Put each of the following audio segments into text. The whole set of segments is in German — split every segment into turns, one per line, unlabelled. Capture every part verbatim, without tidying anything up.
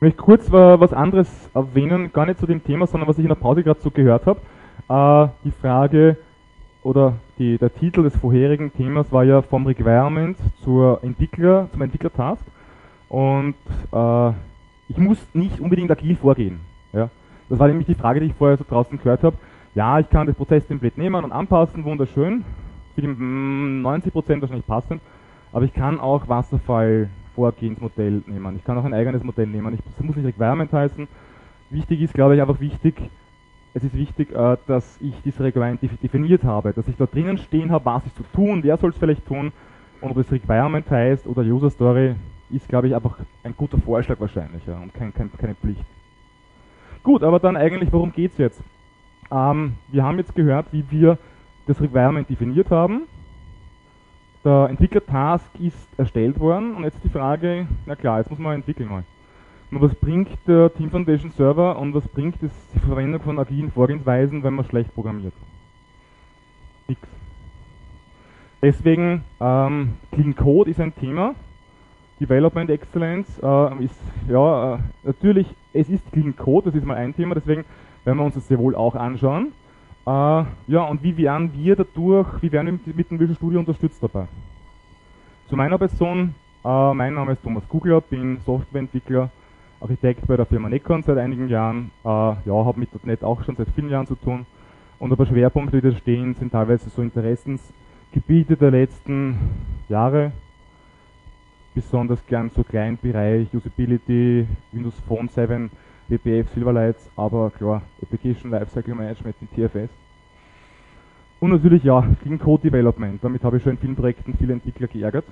Ich möchte kurz äh, was anderes erwähnen, gar nicht zu dem Thema, sondern was ich in der Pause gerade so gehört habe. Äh, die Frage oder die, der Titel des vorherigen Themas war ja vom Requirement zur Entwickler, zum Entwicklertask. Und äh, ich muss nicht unbedingt agil vorgehen. Ja? Das war nämlich die Frage, die ich vorher so draußen gehört habe. Ja, ich kann das Prozesstemplate nehmen und anpassen, wunderschön. Für die neunzig Prozent wahrscheinlich passend. Aber ich kann auch Wasserfall-Vorgehensmodell nehmen. Ich kann auch ein eigenes Modell nehmen. Ich, das muss nicht Requirement heißen. Wichtig ist, glaube ich, einfach wichtig, es ist wichtig, äh, dass ich diese Requirement definiert habe. Dass ich da drinnen stehen habe, was ist zu tun, wer soll es vielleicht tun. Und ob es Requirement heißt oder User Story, ist, glaube ich, einfach ein guter Vorschlag wahrscheinlich, ja, und kein, kein, keine Pflicht. Gut, aber dann eigentlich, worum geht es jetzt? Ähm, wir haben jetzt gehört, wie wir das Requirement definiert haben. Der Entwickler-Task ist erstellt worden und jetzt die Frage, na klar, jetzt muss man entwickeln mal. Nur was bringt der Team Foundation Server und was bringt es die Verwendung von agilen Vorgehensweisen, wenn man schlecht programmiert? Nix. Deswegen, ähm, Clean Code ist ein Thema. Development Excellence äh, ist, ja, äh, natürlich, es ist Clean Code, das ist mal ein Thema, deswegen werden wir uns das sehr wohl auch anschauen. Äh, ja, und wie werden wir dadurch, wie werden wir mit dem Visual Studio unterstützt dabei? Zu meiner Person, äh, mein Name ist Thomas Kugler, bin Softwareentwickler, Architekt bei der Firma Necon seit einigen Jahren, äh, ja, habe mit .Punkt net auch schon seit vielen Jahren zu tun. Und ein paar Schwerpunkte, die da stehen, sind teilweise so Interessensgebiete der letzten Jahre, besonders gern so Client-Bereich, Usability, Windows Phone sieben, W P F, Silverlights, aber klar, Application Lifecycle Management in T F S. Und natürlich ja, Clean Code Development, damit habe ich schon in vielen Projekten viele Entwickler geärgert.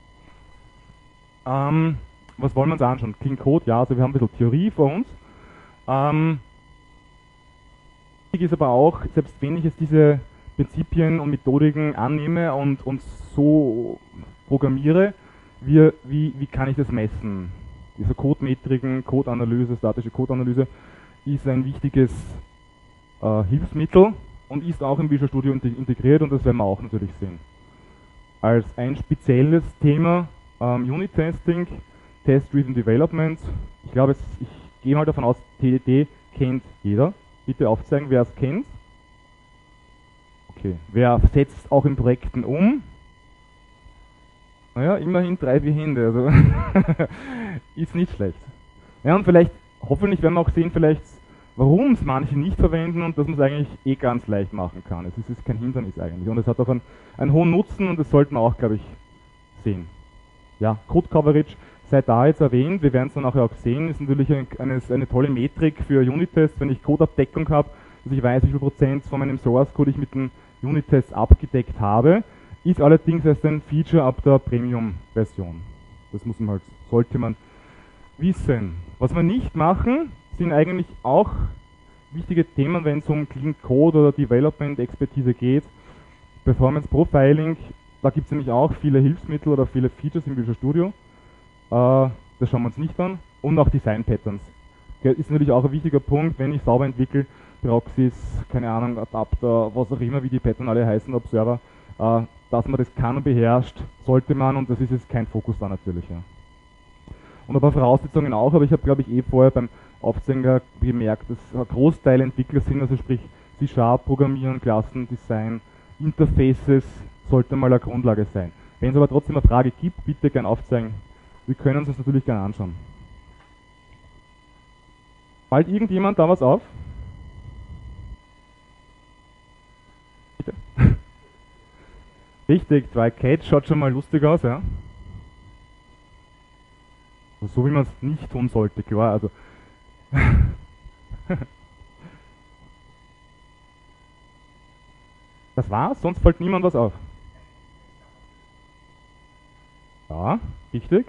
Ähm, was wollen wir uns anschauen? Clean Code, ja, also wir haben ein bisschen Theorie vor uns. Ähm, wichtig ist aber auch, selbst wenn ich jetzt diese Prinzipien und Methodiken annehme und, und so programmiere, Wie, wie, wie kann ich das messen? Diese Codemetriken, Codeanalyse, statische Codeanalyse ist ein wichtiges äh, Hilfsmittel und ist auch im Visual Studio integriert und das werden wir auch natürlich sehen. Als ein spezielles Thema ähm, Unit Testing, Test-Driven Development. Ich glaube, ich gehe mal davon aus, T D D kennt jeder. Bitte aufzeigen, wer es kennt. Okay, wer setzt auch in Projekten um? Naja, immerhin drei, vier Hände, also ist nicht schlecht. Ja, und vielleicht, hoffentlich werden wir auch sehen, vielleicht, warum es manche nicht verwenden und dass man es eigentlich eh ganz leicht machen kann. Es ist, es ist kein Hindernis eigentlich und es hat auch einen, einen hohen Nutzen und das sollten wir auch, glaube ich, sehen. Ja, Code Coverage sei da jetzt erwähnt, wir werden es dann nachher auch sehen, ist natürlich eine, eine, eine tolle Metrik für Unit-Tests, wenn ich Codeabdeckung habe, dass ich weiß, wie viel Prozent von meinem Source-Code ich mit den Unit-Tests abgedeckt habe. Ist allerdings erst ein Feature ab der Premium-Version. Das muss man halt, sollte man wissen. Was wir nicht machen, sind eigentlich auch wichtige Themen, wenn es um Clean Code oder Development-Expertise geht. Performance Profiling, da gibt es nämlich auch viele Hilfsmittel oder viele Features im Visual Studio. Äh, das schauen wir uns nicht an. Und auch Design Patterns. Das ist natürlich auch ein wichtiger Punkt, wenn ich sauber entwickle, Proxys, keine Ahnung, Adapter, was auch immer, wie die Pattern alle heißen, Observer, äh, dass man das kann und beherrscht, sollte man, und das ist jetzt kein Fokus da natürlich. Ja. Und ein paar Voraussetzungen auch, aber ich habe, glaube ich, eh vorher beim Aufzeigen gemerkt, dass ein Großteil Entwickler sind, also sprich C-Sharp, Programmieren, Klassendesign, Interfaces sollte mal eine Grundlage sein. Wenn es aber trotzdem eine Frage gibt, bitte gern aufzeigen. Wir können uns das natürlich gerne anschauen. Fällt irgendjemand da was auf? Bitte. Richtig, Try Catch schaut schon mal lustig aus, ja. So wie man es nicht tun sollte, klar, also. Das war's, sonst fällt niemand was auf. Ja, richtig.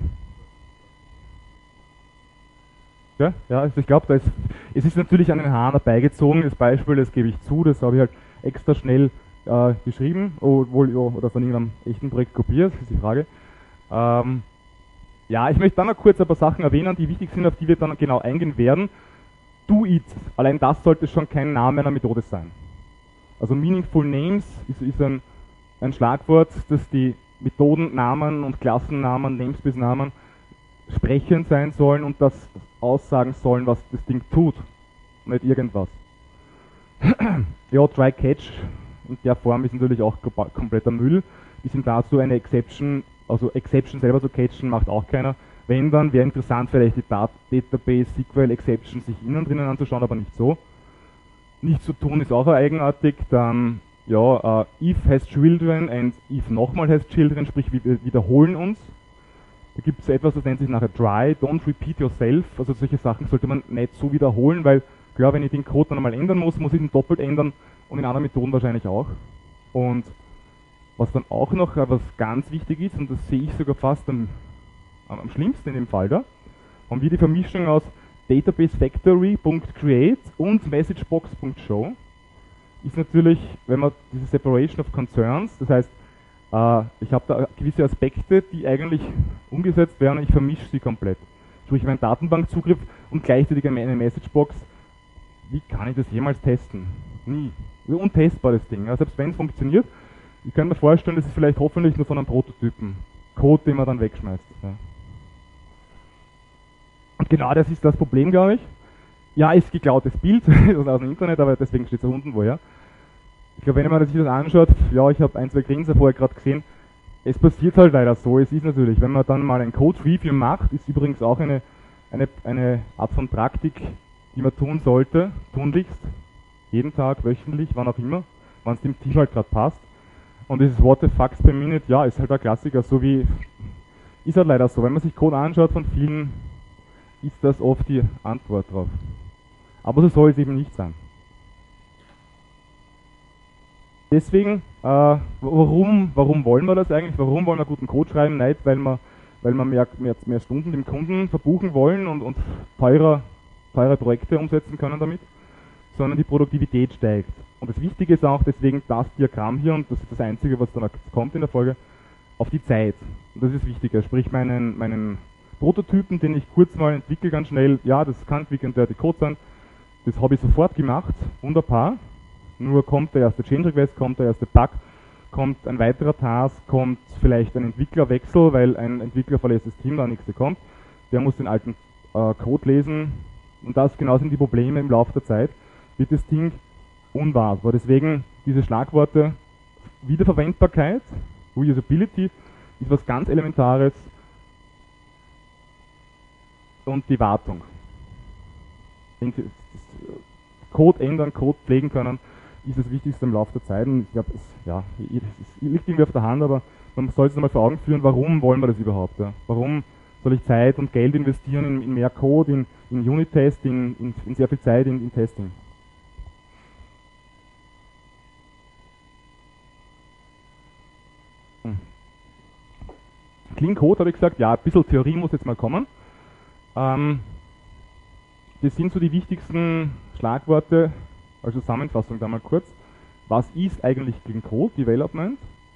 Ja, ja, also ich glaube, da ist, es ist natürlich an den Haaren herbeigezogen, das Beispiel, das gebe ich zu, das habe ich halt extra schnell äh, geschrieben, obwohl, oder von irgendeinem echten Projekt kopiert, das ist die Frage. Ähm, ja, ich möchte dann noch kurz ein paar Sachen erwähnen, die wichtig sind, auf die wir dann genau eingehen werden. Do it, allein das sollte schon kein Name einer Methode sein. Also Meaningful Names ist, ist ein, ein Schlagwort, das die Methodennamen und Klassennamen, Namespace-Namen sprechend sein sollen und das aussagen sollen, was das Ding tut, nicht irgendwas. Ja, Try Catch in der Form ist natürlich auch kompletter Müll. Die sind dazu eine Exception, also Exception selber zu catchen macht auch keiner. Wenn, dann wäre interessant vielleicht die Dat Database S Q L Exception sich innen drinnen anzuschauen, aber nicht so. Nicht zu tun ist auch eigenartig, dann ja, uh, if has children and if nochmal has children, sprich wir wiederholen uns. Da gibt es etwas, das nennt sich nachher try, don't repeat yourself, also solche Sachen sollte man nicht so wiederholen, weil klar, wenn ich den Code dann einmal ändern muss, muss ich ihn doppelt ändern und in anderen Methoden wahrscheinlich auch. Und was dann auch noch uh, was ganz wichtig ist, und das sehe ich sogar fast am, am schlimmsten in dem Fall da, haben wir die Vermischung aus databasefactory.create und messagebox.show. Ist natürlich, wenn man diese Separation of Concerns, das heißt, äh, ich habe da gewisse Aspekte, die eigentlich umgesetzt werden und ich vermische sie komplett. Sprich, meinen Datenbankzugriff und gleichzeitig eine Messagebox. Wie kann ich das jemals testen? Nie. Untestbar das Ding. Ja, selbst wenn es funktioniert, ich kann mir vorstellen, das ist vielleicht hoffentlich nur von einem Prototypen. Code, den man dann wegschmeißt. Ja. Und genau das ist das Problem, glaube ich. Ja, ist geklautes Bild aus dem Internet, aber deswegen steht es da unten woher. Ich glaube, wenn man sich das anschaut, ja, ich habe ein, zwei Grinser vorher gerade gesehen, es passiert halt leider so. Es ist natürlich, wenn man dann mal ein Code-Review macht, ist übrigens auch eine, eine, eine Art von Praktik, die man tun sollte, tunlichst, jeden Tag, wöchentlich, wann auch immer, wann es dem Team halt gerade passt. Und dieses What the fucks per minute, ja, ist halt ein Klassiker, so wie, ist halt leider so. Wenn man sich Code anschaut von vielen, ist das oft die Antwort drauf. Aber so soll es eben nicht sein. Deswegen, äh, warum, warum wollen wir das eigentlich? Warum wollen wir guten Code schreiben? Nicht, weil wir, weil wir mehr, mehr, mehr Stunden dem Kunden verbuchen wollen und, und teurer, teure Projekte umsetzen können damit, sondern die Produktivität steigt. Und das Wichtige ist auch deswegen das Diagramm hier, und das ist das Einzige, was dann kommt in der Folge, auf die Zeit. Und das ist wichtiger. Sprich, meinen, meinen Prototypen, den ich kurz mal entwickle, ganz schnell, ja, das kann Quick and Dirty Code sein, das habe ich sofort gemacht, wunderbar. Nur kommt der erste Change Request, kommt der erste Bug, kommt ein weiterer Task, kommt vielleicht ein Entwicklerwechsel, weil ein Entwickler verlässt das Team, da nächste kommt. Der muss den alten äh, Code lesen. Und das genau sind die Probleme im Laufe der Zeit. Wird das Ding unwartbar. Deswegen diese Schlagworte Wiederverwendbarkeit, Reusability ist was ganz Elementares und die Wartung. Code ändern, Code pflegen können, ist das Wichtigste im Laufe der Zeit. Und ich glaube, es, ja, es liegt irgendwie auf der Hand, aber man sollte es mal vor Augen führen, warum wollen wir das überhaupt? Ja? Warum soll ich Zeit und Geld investieren in, in mehr Code, in, in Unit-Test, in, in, in sehr viel Zeit in, in Testing? Hm. Clean Code, habe ich gesagt, ja, ein bisschen Theorie muss jetzt mal kommen. Ähm, Das sind so die wichtigsten Schlagworte, als Zusammenfassung da mal kurz. Was ist eigentlich Clean Code Development?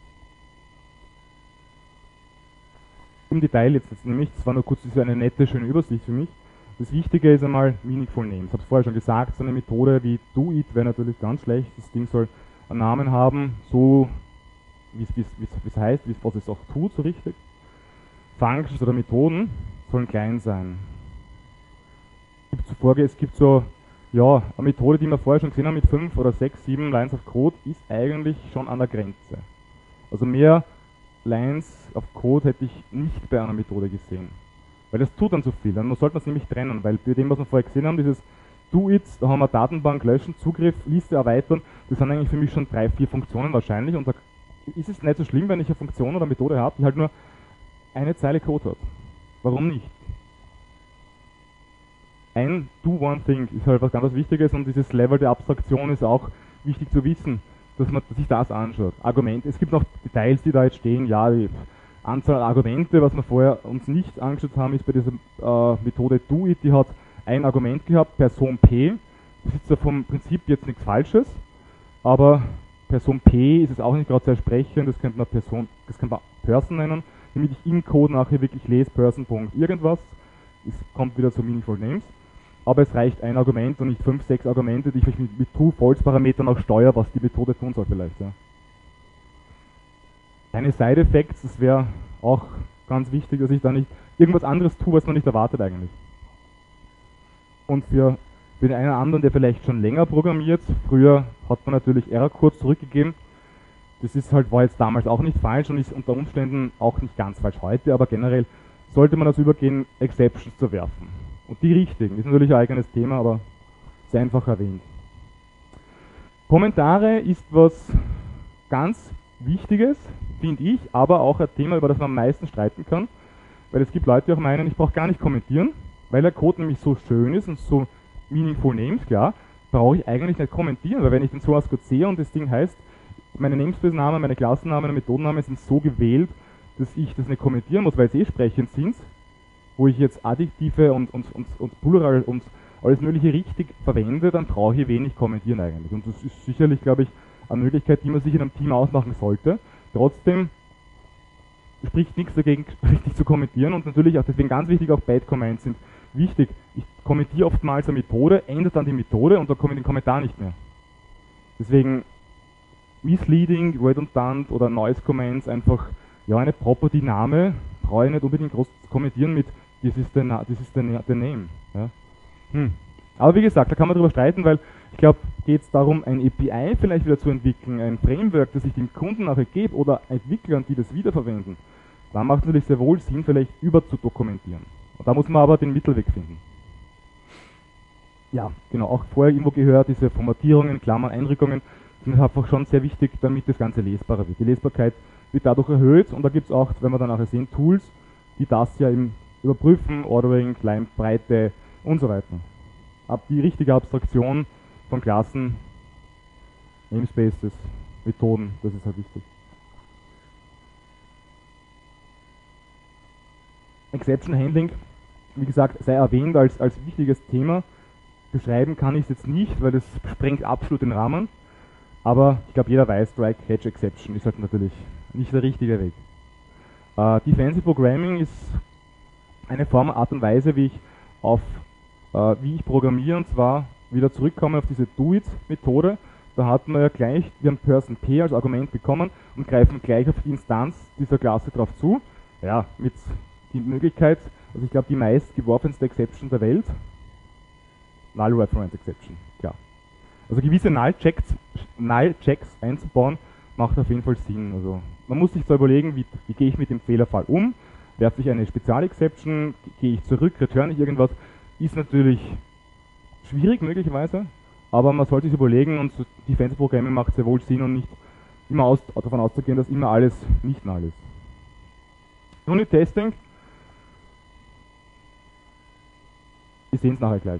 Im Detail jetzt, jetzt nämlich, das war nur kurz, das ist eine nette, schöne Übersicht für mich. Das Wichtige ist einmal Meaningful Names. Ich habe es vorher schon gesagt, so eine Methode wie DoIt wäre natürlich ganz schlecht. Das Ding soll einen Namen haben, so wie es heißt, wie was es auch tut, so richtig. Functions oder Methoden sollen klein sein. Zufolge, es gibt so, ja, eine Methode, die wir vorher schon gesehen haben, mit fünf oder sechs, sieben Lines of Code, ist eigentlich schon an der Grenze. Also mehr Lines of Code hätte ich nicht bei einer Methode gesehen. Weil das tut dann so viel. Dann sollte man es nämlich trennen, weil bei dem, was wir vorher gesehen haben, dieses Do-It, da haben wir Datenbank löschen, Zugriff, Liste erweitern, das sind eigentlich für mich schon drei, vier Funktionen wahrscheinlich. Und da ist es nicht so schlimm, wenn ich eine Funktion oder eine Methode habe, die halt nur eine Zeile Code hat. Warum nicht? Ein Do-One-Thing ist halt was ganz Wichtiges und dieses Level der Abstraktion ist auch wichtig zu wissen, dass man sich das anschaut. Argumente, es gibt noch Details, die da jetzt stehen, ja, die Anzahl Argumente, was wir vorher uns nicht angeschaut haben, ist bei dieser äh, Methode DoIt, die hat ein Argument gehabt, Person P, das ist zwar vom Prinzip jetzt nichts Falsches, aber Person P ist es auch nicht gerade sehr sprechend, das könnte man Person, das könnte man Person nennen, damit ich im Code nachher wirklich lese, Person. Irgendwas, es kommt wieder zu Meaningful Names. Aber es reicht ein Argument und nicht fünf, sechs Argumente, die ich mit, mit True-False-Parametern auch steuere, was die Methode tun soll vielleicht. Ja. Keine Side-Effects, das wäre auch ganz wichtig, dass ich da nicht irgendwas anderes tue, was man nicht erwartet eigentlich. Und für, für den einen oder anderen, der vielleicht schon länger programmiert, früher hat man natürlich Error-Codes zurückgegeben. Das ist halt, war jetzt damals auch nicht falsch und ist unter Umständen auch nicht ganz falsch heute, aber generell sollte man dazu übergehen, Exceptions zu werfen. Und die richtigen, ist natürlich ein eigenes Thema, aber sehr einfach erwähnt. Kommentare ist was ganz Wichtiges, finde ich, aber auch ein Thema, über das man am meisten streiten kann, weil es gibt Leute, die auch meinen, ich brauche gar nicht kommentieren, weil der Code nämlich so schön ist und so meaningful names, klar, brauche ich eigentlich nicht kommentieren, weil wenn ich den Source Code sehe und das Ding heißt, meine Namespace-Namen, meine Klassennamen, meine Methodennamen sind so gewählt, dass ich das nicht kommentieren muss, weil sie eh sprechend sind, wo ich jetzt Adjektive und, und, und, und Plural und alles mögliche richtig verwende, dann brauche ich wenig kommentieren eigentlich. Und das ist sicherlich, glaube ich, eine Möglichkeit, die man sich in einem Team ausmachen sollte. Trotzdem spricht nichts dagegen, richtig zu kommentieren und natürlich auch deswegen ganz wichtig, auch Byte-Comments sind wichtig. Ich kommentiere oftmals eine Methode, ändere dann die Methode und dann komme ich den Kommentar nicht mehr. Deswegen misleading, redundant oder Noise Comments einfach, ja, eine Property-Name brauche ich nicht unbedingt groß kommentieren mit this is the, this is the, the name. Ja. Hm. Aber wie gesagt, da kann man drüber streiten, weil ich glaube, geht es darum, ein A P I vielleicht wieder zu entwickeln, ein Framework, das ich dem Kunden nachher gebe oder Entwicklern, die das wiederverwenden, da macht es natürlich sehr wohl Sinn, vielleicht über zu dokumentieren. Und da muss man aber den Mittelweg finden. Ja, genau, auch vorher irgendwo gehört, diese Formatierungen, Klammern, Einrückungen sind einfach schon sehr wichtig, damit das Ganze lesbarer wird. Die Lesbarkeit wird dadurch erhöht und da gibt es auch, wenn wir dann nachher sehen, Tools, die das ja eben überprüfen, Ordering, Line, Breite und so weiter. Ab die richtige Abstraktion von Klassen, Namespaces, Methoden, das ist halt wichtig. Exception Handling, wie gesagt, sei erwähnt als, als wichtiges Thema. Beschreiben kann ich es jetzt nicht, weil das sprengt absolut den Rahmen. Aber ich glaube, jeder weiß, Try, Catch, Exception ist halt natürlich nicht der richtige Weg. Äh, Defensive Programming ist eine Form, Art und Weise, wie ich auf, äh, wie ich programmiere, und zwar wieder zurückkomme auf diese Do-It-Methode. Da hatten wir ja gleich, wir haben Person P als Argument bekommen und greifen gleich auf die Instanz dieser Klasse drauf zu. Ja, mit die Möglichkeit, also ich glaube, die meist geworfenste Exception der Welt, Null Reference Exception, klar. Also gewisse Null-Checks Null Checks einzubauen, macht auf jeden Fall Sinn. Also man muss sich zwar überlegen, wie, wie gehe ich mit dem Fehlerfall um, werfe ich eine Spezial-Exception, gehe ich zurück, returne ich irgendwas, ist natürlich schwierig möglicherweise, aber man sollte sich überlegen und so Defensive Programming macht sehr wohl Sinn und nicht immer aus, davon auszugehen, dass immer alles nicht null ist. Unit Testing, wir sehen es nachher gleich.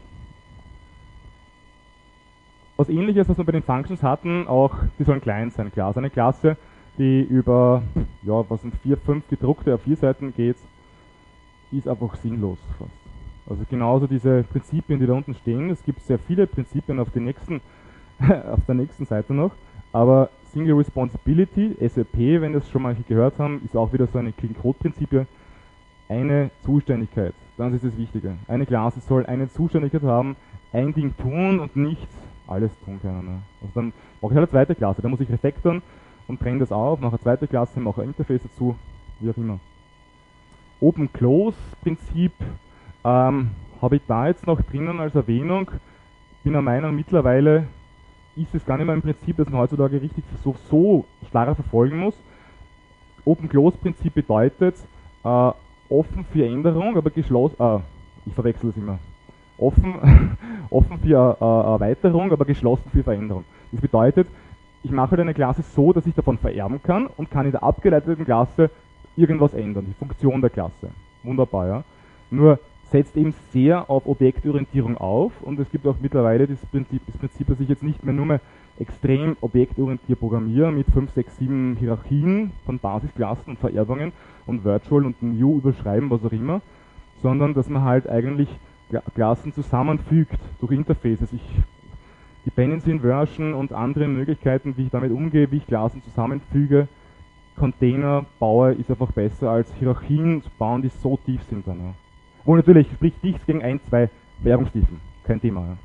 Was ähnliches, was wir bei den Functions hatten, auch, die sollen klein sein, klar. Also eine Klasse, die über, ja, was sind vier, fünf gedruckte auf vier Seiten geht, ist einfach sinnlos fast. Also genauso diese Prinzipien, die da unten stehen, es gibt sehr viele Prinzipien auf, den nächsten, auf der nächsten Seite noch, aber Single Responsibility, S R P, wenn das schon mal gehört haben, ist auch wieder so eine Clean-Code-Prinzipie, eine Zuständigkeit, das ist das Wichtige. Eine Klasse soll eine Zuständigkeit haben, ein Ding tun und nicht alles tun können. Ne? Also dann mache ich halt eine zweite Klasse, da muss ich refactoren und trenne das auf, mache eine zweite Klasse, mache ein Interface dazu, wie auch immer. Open-Close-Prinzip ähm, habe ich da jetzt noch drinnen als Erwähnung. Bin der Meinung, mittlerweile ist es gar nicht mehr ein Prinzip, das man heutzutage richtig so, so starr verfolgen muss. Open-Close-Prinzip bedeutet äh, offen für Änderung, aber geschlossen, äh, ich verwechsel das immer. Offen, offen für äh, Erweiterung, aber geschlossen für Veränderung. Das bedeutet, ich mache halt eine Klasse so, dass ich davon vererben kann und kann in der abgeleiteten Klasse irgendwas ändern, die Funktion der Klasse. Wunderbar, ja. Nur setzt eben sehr auf Objektorientierung auf und es gibt auch mittlerweile das Prinzip, das Prinzip, dass ich jetzt nicht mehr nur mehr extrem objektorientiert programmiere mit fünf, sechs, sieben Hierarchien von Basisklassen und Vererbungen und Virtual und New überschreiben, was auch immer, sondern dass man halt eigentlich Klassen zusammenfügt durch Interfaces. Ich, Dependency Inversion und andere Möglichkeiten, wie ich damit umgehe, wie ich Klassen zusammenfüge, Container baue, ist einfach besser als Hierarchien zu bauen, die so tief sind dann. Ja. Wo natürlich spricht nichts gegen ein, zwei Vererbungstiefen, kein Thema. Ja.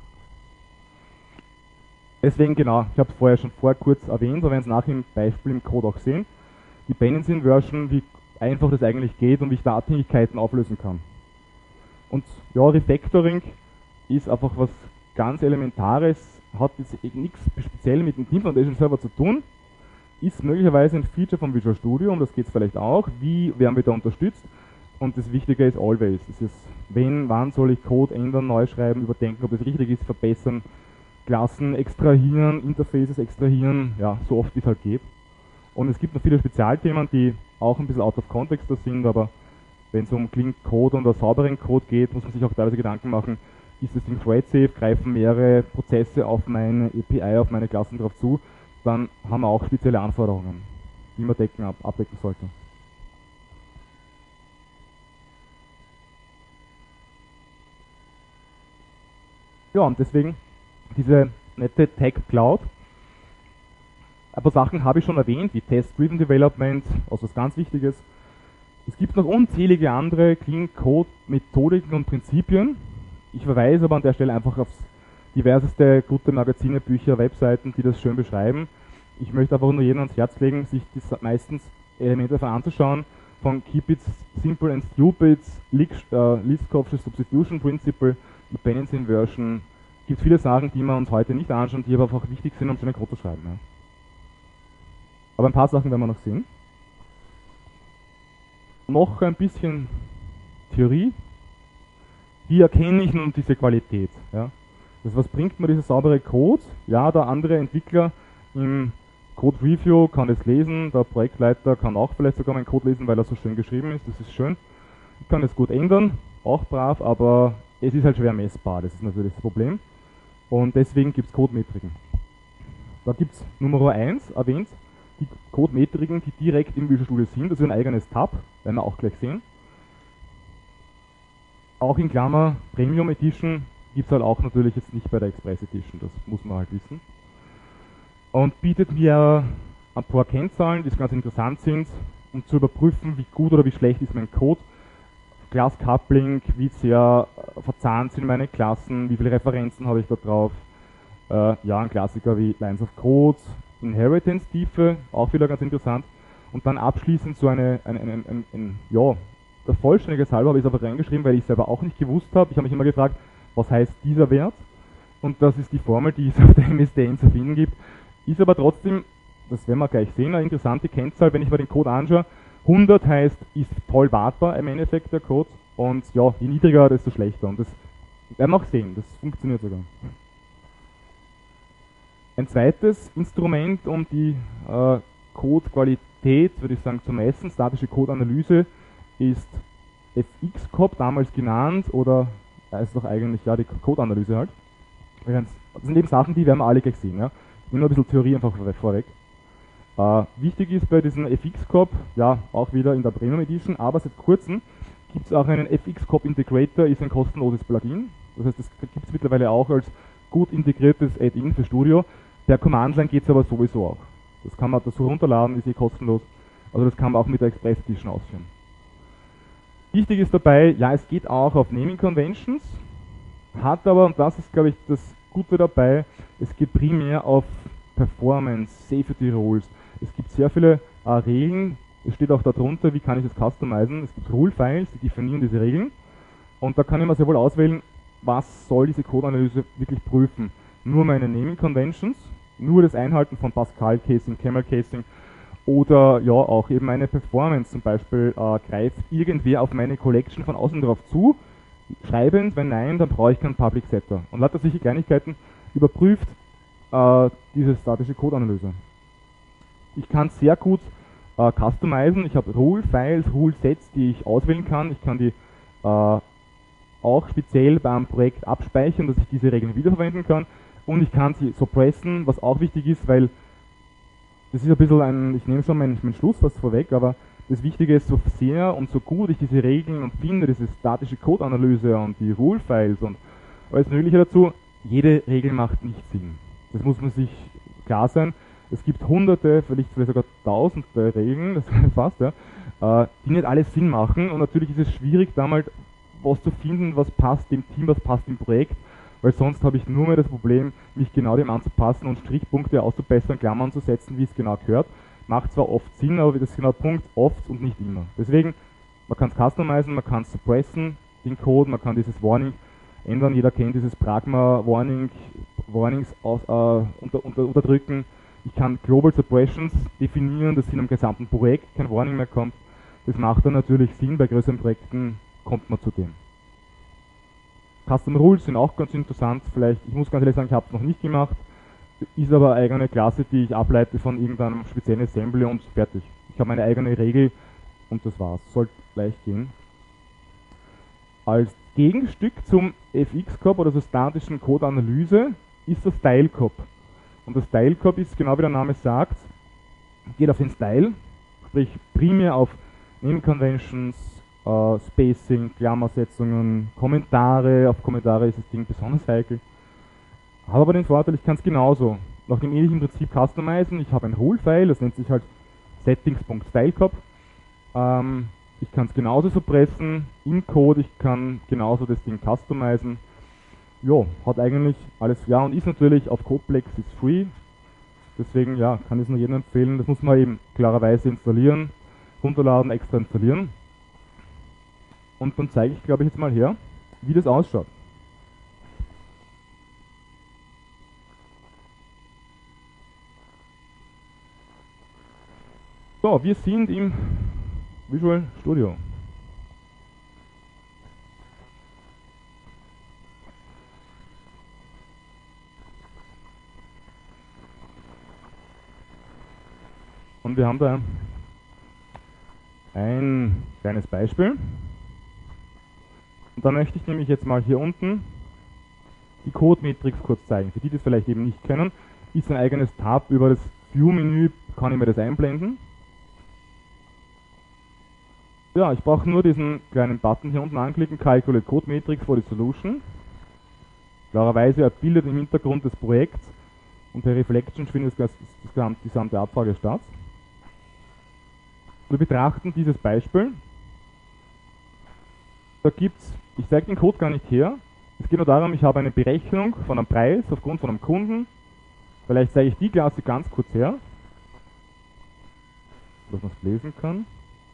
Deswegen genau, ich habe es vorher schon vor kurz erwähnt, wir werden es nachher im Beispiel im Code auch sehen. Dependency Inversion, wie einfach das eigentlich geht und wie ich da Abhängigkeiten auflösen kann. Und ja, Refactoring ist einfach was ganz Elementares, hat jetzt nichts speziell mit dem Team Foundation Server zu tun, ist möglicherweise ein Feature vom Visual Studio, um das geht es vielleicht auch, wie werden wir da unterstützt, und das Wichtige ist always, das ist, wenn, wann soll ich Code ändern, neu schreiben, überdenken, ob es richtig ist, verbessern, Klassen extrahieren, Interfaces extrahieren, ja, so oft wie es halt geht. Und es gibt noch viele Spezialthemen, die auch ein bisschen out of context da sind, aber wenn es um Clean Code und sauberen Code geht, muss man sich auch teilweise Gedanken machen, ist das Ding thread-safe, greifen mehrere Prozesse auf meine A P I, auf meine Klassen drauf zu, dann haben wir auch spezielle Anforderungen, die man decken, ab, abdecken sollte. Ja, und deswegen diese nette Tech Cloud. Ein paar Sachen habe ich schon erwähnt, wie Test-Driven Development, also was ganz Wichtiges. Es gibt noch unzählige andere Clean Code Methodiken und Prinzipien. Ich verweise aber an der Stelle einfach auf diverseste gute Magazine, Bücher, Webseiten, die das schön beschreiben. Ich möchte einfach nur jedem ans Herz legen, sich die meistens Elemente davon anzuschauen, von Keep It Simple and Stupid, Liskow's Substitution Principle, Dependency Inversion. Es gibt viele Sachen, die wir uns heute nicht anschauen, die aber einfach wichtig sind, um schönen Code zu schreiben. Ja. Aber ein paar Sachen werden wir noch sehen. Noch ein bisschen Theorie. Wie erkenne ich nun diese Qualität? Ja? Das, was bringt mir dieser saubere Code? Ja, der andere Entwickler im Code Review kann es lesen, der Projektleiter kann auch vielleicht sogar meinen Code lesen, weil er so schön geschrieben ist, das ist schön. Ich kann es gut ändern, auch brav, aber es ist halt schwer messbar, das ist natürlich das Problem. Und deswegen gibt es Codemetriken. Da gibt es Nummer eins erwähnt, die Codemetriken, die direkt im Visual Studio sind, das ist ein eigenes Tab, werden wir auch gleich sehen. Auch in Klammer Premium Edition gibt es halt auch natürlich jetzt nicht bei der Express Edition, das muss man halt wissen. Und bietet mir ein paar Kennzahlen, die ganz interessant sind, um zu überprüfen, wie gut oder wie schlecht ist mein Code. Class Coupling, wie sehr verzahnt sind meine Klassen, wie viele Referenzen habe ich da drauf. Äh, ja, ein Klassiker wie Lines of Code, Inheritance-Tiefe, auch wieder ganz interessant. Und dann abschließend so eine, eine, eine, eine, eine ja, der Vollständigkeit halber habe ich es einfach reingeschrieben, weil ich selber auch nicht gewusst habe. Ich habe mich immer gefragt, was heißt dieser Wert? Und das ist die Formel, die es auf der M S D N zu finden gibt. Ist aber trotzdem, das werden wir gleich sehen, eine interessante Kennzahl, wenn ich mir den Code anschaue. hundert heißt, ist toll wartbar im Endeffekt der Code. Und ja, je niedriger, desto schlechter. Und das werden wir auch sehen, das funktioniert sogar. Ein zweites Instrument, um die äh, Codequalität, würde ich sagen, zu messen, statische Codeanalyse, ist F X C O P, damals genannt, oder heißt doch eigentlich, ja, die Codeanalyse halt. Das sind eben Sachen, die werden wir alle gleich sehen. Ja. Ich nehme nur ein bisschen Theorie einfach vorweg. Äh, wichtig ist bei diesem F X C O P, ja, auch wieder in der Premium Edition, aber seit kurzem gibt es auch einen F X C O P Integrator, ist ein kostenloses Plugin. Das heißt, das gibt es mittlerweile auch als gut integriertes Add-in für Studio. Per Command-Line geht es aber sowieso auch. Das kann man dazu runterladen, ist eh kostenlos. Also das kann man auch mit der Express Edition ausführen. Wichtig ist dabei, ja, es geht auch auf Naming Conventions, hat aber, und das ist, glaube ich, das Gute dabei, es geht primär auf Performance, Safety Rules. Es gibt sehr viele äh, Regeln, es steht auch darunter, wie kann ich das customizen. Es gibt Rule-Files, die definieren diese Regeln. Und da kann ich mir sehr wohl auswählen, was soll diese Codeanalyse wirklich prüfen. Nur meine Naming Conventions, nur das Einhalten von Pascal Casing, Camel Casing oder ja auch eben meine Performance zum Beispiel, äh, greift irgendwer auf meine Collection von außen drauf zu, schreibend, wenn nein, dann brauche ich keinen Public Setter. Und lauter solche Kleinigkeiten überprüft äh, diese statische Codeanalyse. Ich kann sehr gut äh, customizen, ich habe Rule-Files, Rule-Sets, die ich auswählen kann, ich kann die äh, auch speziell beim Projekt abspeichern, dass ich diese Regeln wiederverwenden kann. Und ich kann sie suppressen, was auch wichtig ist, weil das ist ein bisschen ein, ich nehme schon meinen, meinen Schluss fast vorweg, aber das Wichtige ist, so sehr und so gut ich diese Regeln und finde, diese statische Codeanalyse und die Rule-Files und alles Mögliche dazu, jede Regel macht nicht Sinn. Das muss man sich klar sein. Es gibt hunderte, vielleicht, vielleicht sogar tausende Regeln, das ist fast, ja, die nicht alles Sinn machen. Und natürlich ist es schwierig, da mal was zu finden, was passt dem Team, was passt im Projekt, weil sonst habe ich nur mehr das Problem, mich genau dem anzupassen und Strichpunkte auszubessern, Klammern zu setzen, wie es genau gehört. Macht zwar oft Sinn, aber das ist genau der Punkt, oft und nicht immer. Deswegen, man kann es customizen, man kann es suppressen, den Code, man kann dieses Warning ändern. Jeder kennt dieses Pragma Warning, Warnings aus, äh, unter, unter, unterdrücken. Ich kann Global Suppressions definieren, dass in einem gesamten Projekt kein Warning mehr kommt. Das macht dann natürlich Sinn, bei größeren Projekten kommt man zu dem. Custom Rules sind auch ganz interessant, vielleicht, ich muss ganz ehrlich sagen, ich habe es noch nicht gemacht, ist aber eine eigene Klasse, die ich ableite von irgendeinem speziellen Assembly und fertig. Ich habe meine eigene Regel und das war's. Sollte leicht gehen. Als Gegenstück zum F X-Cop oder zur statischen Code-Analyse ist das Style-Cop. Und das Style-Cop ist, genau wie der Name sagt, geht auf den Style, sprich primär auf Name-Conventions, äh, Spacing, Klammersetzungen, Kommentare. Auf Kommentare ist das Ding besonders heikel. Habe aber den Vorteil, ich kann es genauso nach dem ähnlichen Prinzip customizen. Ich habe ein Rule-File, das nennt sich halt settings.stylecop. Ähm, ich kann es genauso suppressen im Code, ich kann genauso das Ding customizen. Ja, hat eigentlich alles, ja, und ist natürlich auf Codeplex ist free. Deswegen, ja, kann ich es nur jedem empfehlen. Das muss man eben klarerweise installieren, runterladen, extra installieren. Und dann zeige ich, glaube ich, jetzt mal her, wie das ausschaut. So, wir sind im Visual Studio. Und wir haben da ein kleines Beispiel. Und da möchte ich nämlich jetzt mal hier unten die Code-Matrix kurz zeigen. Für die, die das vielleicht eben nicht kennen, ist ein eigenes Tab über das View-Menü, kann ich mir das einblenden. Ja, ich brauche nur diesen kleinen Button hier unten anklicken, Calculate Code Matrix for the Solution. Klarerweise, er bildet im Hintergrund des Projekts und per Reflection findet das, das, das die gesamte Abfrage statt. Wir betrachten dieses Beispiel. Da gibt's, ich zeige den Code gar nicht her, es geht nur darum, ich habe eine Berechnung von einem Preis aufgrund von einem Kunden. Vielleicht zeige ich die Klasse ganz kurz her, dass man es lesen kann.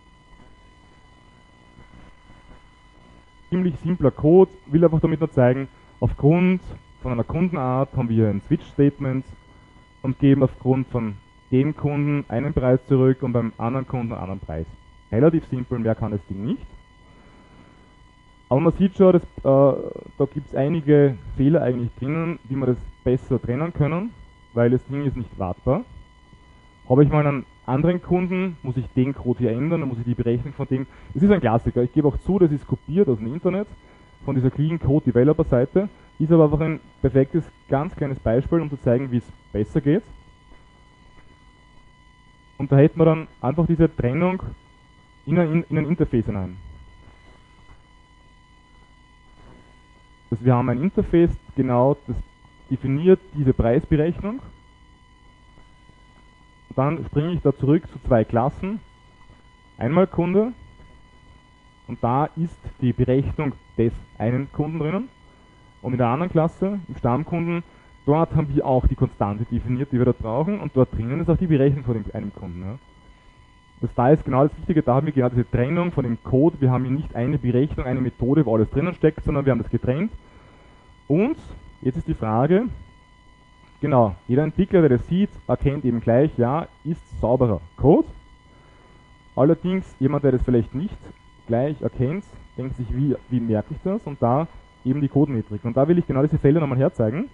Ziemlich simpler Code, will einfach damit nur zeigen, aufgrund von einer Kundenart haben wir ein Switch-Statement und geben aufgrund von dem Kunden einen Preis zurück und beim anderen Kunden einen anderen Preis. Relativ simpel, mehr kann das Ding nicht. Aber man sieht schon, dass, äh, da gibt es einige Fehler eigentlich drinnen, wie wir das besser trennen können, weil das Ding ist nicht wartbar. Habe ich mal einen anderen Kunden, muss ich den Code hier ändern, dann muss ich die Berechnung von dem. Es ist ein Klassiker, ich gebe auch zu, das ist kopiert aus dem Internet, von dieser Clean Code Developer Seite, ist aber einfach ein perfektes, ganz kleines Beispiel, um zu zeigen, wie es besser geht. Und da hätten wir dann einfach diese Trennung in ein, in ein Interface hinein. Also wir haben ein Interface, genau, das definiert diese Preisberechnung. Und dann springe ich da zurück zu zwei Klassen. Einmal Kunde. Und da ist die Berechnung des einen Kunden drinnen. Und in der anderen Klasse, im Stammkunden, dort haben wir auch die Konstante definiert, die wir da brauchen. Und dort drinnen ist auch die Berechnung von dem einen Kunden. Ja. Das da ist genau das Wichtige, da haben wir genau diese Trennung von dem Code. Wir haben hier nicht eine Berechnung, eine Methode, wo alles drinnen steckt, sondern wir haben das getrennt. Und jetzt ist die Frage, genau, jeder Entwickler, der das sieht, erkennt eben gleich, ja, ist sauberer Code. Allerdings, jemand, der das vielleicht nicht gleich erkennt, denkt sich, wie, wie merke ich das? Und da eben die Codemetrik. Und da will ich genau diese Felder nochmal herzeigen.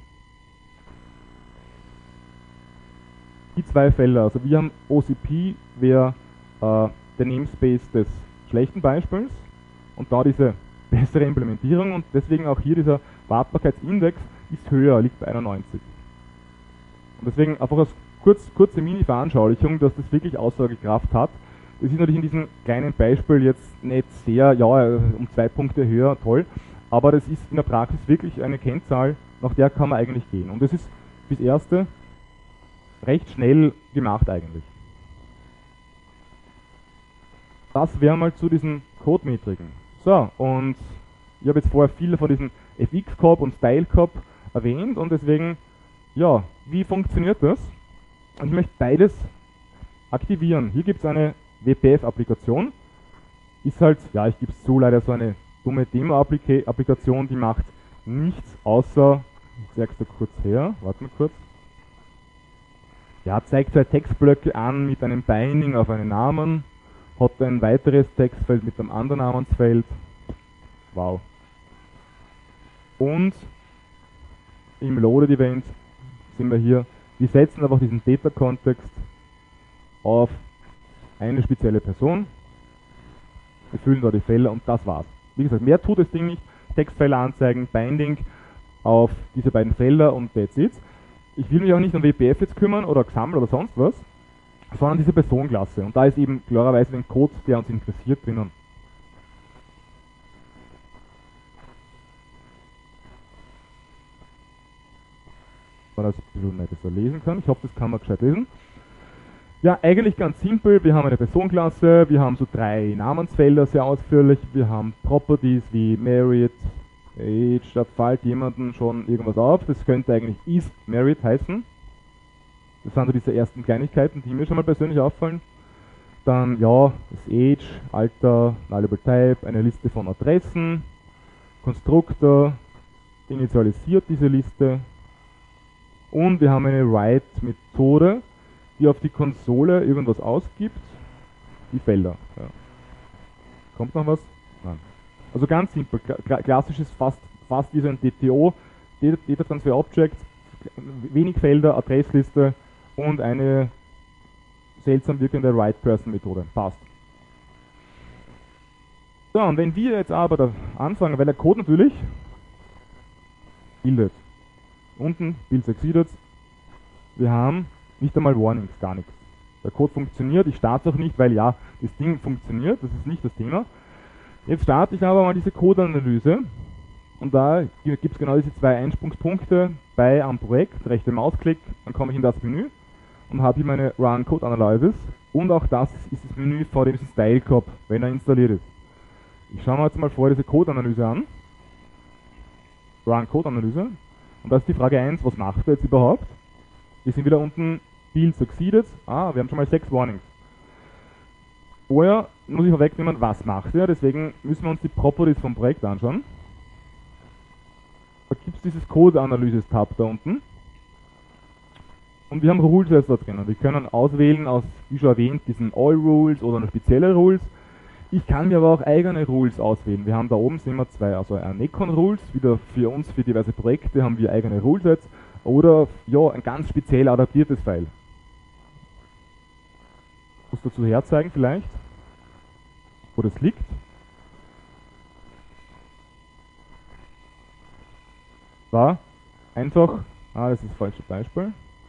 Die zwei Felder, also wir haben O C P, wäre äh, der Namespace des schlechten Beispiels und da diese bessere Implementierung und deswegen auch hier dieser Wartbarkeitsindex ist höher, liegt bei einundneunzig. Und deswegen einfach als kurz, kurze Mini-Veranschaulichung, dass das wirklich Aussagekraft hat. Das ist natürlich in diesem kleinen Beispiel jetzt nicht sehr, ja, um zwei Punkte höher, toll, aber das ist in der Praxis wirklich eine Kennzahl, nach der kann man eigentlich gehen. Und das ist fürs Erste recht schnell gemacht eigentlich. Das wäre mal zu diesen Code-Metriken. So, und ich habe jetzt vorher viele von diesen F X-Cop und Style-Cop erwähnt und deswegen, ja, wie funktioniert das? Und ich möchte beides aktivieren. Hier gibt es eine W P F-Applikation. Ist halt, ja, ich gebe es zu, leider so eine dumme Demo-Applikation, die macht nichts außer, ich zeige es da kurz her, warte mal kurz. Ja, zeigt zwei Textblöcke an mit einem Binding auf einen Namen, hat ein weiteres Textfeld mit einem anderen Namensfeld. Wow. Und im Loaded Event sind wir hier, wir setzen einfach diesen Data-Kontext auf eine spezielle Person. Wir füllen da die Felder und das war's. Wie gesagt, mehr tut das Ding nicht. Textfelder anzeigen, Binding auf diese beiden Felder und that's it. Ich will mich auch nicht um W P F jetzt kümmern oder X A M L oder sonst was, sondern diese Personenklasse. Und da ist eben klarerweise den Code, der uns interessiert, drinnen. Man das ein bisschen besser lesen kann. Ich hoffe, das kann man gescheit lesen. Ja, eigentlich ganz simpel. Wir haben eine Personenklasse, wir haben so drei Namensfelder sehr ausführlich, wir haben Properties wie Married, Age, da fällt jemandem schon irgendwas auf. Das könnte eigentlich is married heißen. Das sind so diese ersten Kleinigkeiten, die mir schon mal persönlich auffallen. Dann, ja, das Age, Alter, Nullable Type, eine Liste von Adressen, Konstruktor, initialisiert diese Liste. Und wir haben eine Write-Methode, die auf die Konsole irgendwas ausgibt. Die Felder. Ja. Kommt noch was? Nein. Also ganz simpel, klassisches fast, fast wie so ein D T O, Data Transfer Object, wenig Felder, Adressliste und eine seltsam wirkende Write-Person-Methode. Passt. So, und wenn wir jetzt aber da anfangen, weil der Code natürlich bildet. Unten, Build Succeeded, wir haben nicht einmal Warnings, gar nichts. Der Code funktioniert, ich starte auch nicht, weil ja, das Ding funktioniert, das ist nicht das Thema. Jetzt starte ich aber mal diese Code-Analyse und da gibt es genau diese zwei Einsprungspunkte bei am Projekt, rechte Mausklick, dann komme ich in das Menü und habe hier meine Run Code Analysis und auch das ist das Menü vor dem Style Cop, wenn er installiert ist. Ich schaue mir jetzt mal vor diese Code-Analyse an. Run Code Analyse. Und da ist die Frage eins, was macht er jetzt überhaupt? Wir sind wieder unten Build Succeeded. Ah, wir haben schon mal sechs Warnings. Vorher muss ich vorwegnehmen, was macht er, deswegen müssen wir uns die Properties vom Projekt anschauen. Da gibt es dieses Code-Analysis-Tab da unten. Und wir haben Rules jetzt da drin. Wir können auswählen aus, wie schon erwähnt, diesen All-Rules oder noch spezielle Rules. Ich kann mir aber auch eigene Rules auswählen. Wir haben da oben sehen wir zwei, also Necon-Rules, wieder für uns, für diverse Projekte haben wir eigene Rulesets oder ja, ein ganz speziell adaptiertes File. Ich muss dazu herzeigen vielleicht, wo das liegt. Da einfach, ah, das ist das falsche Beispiel,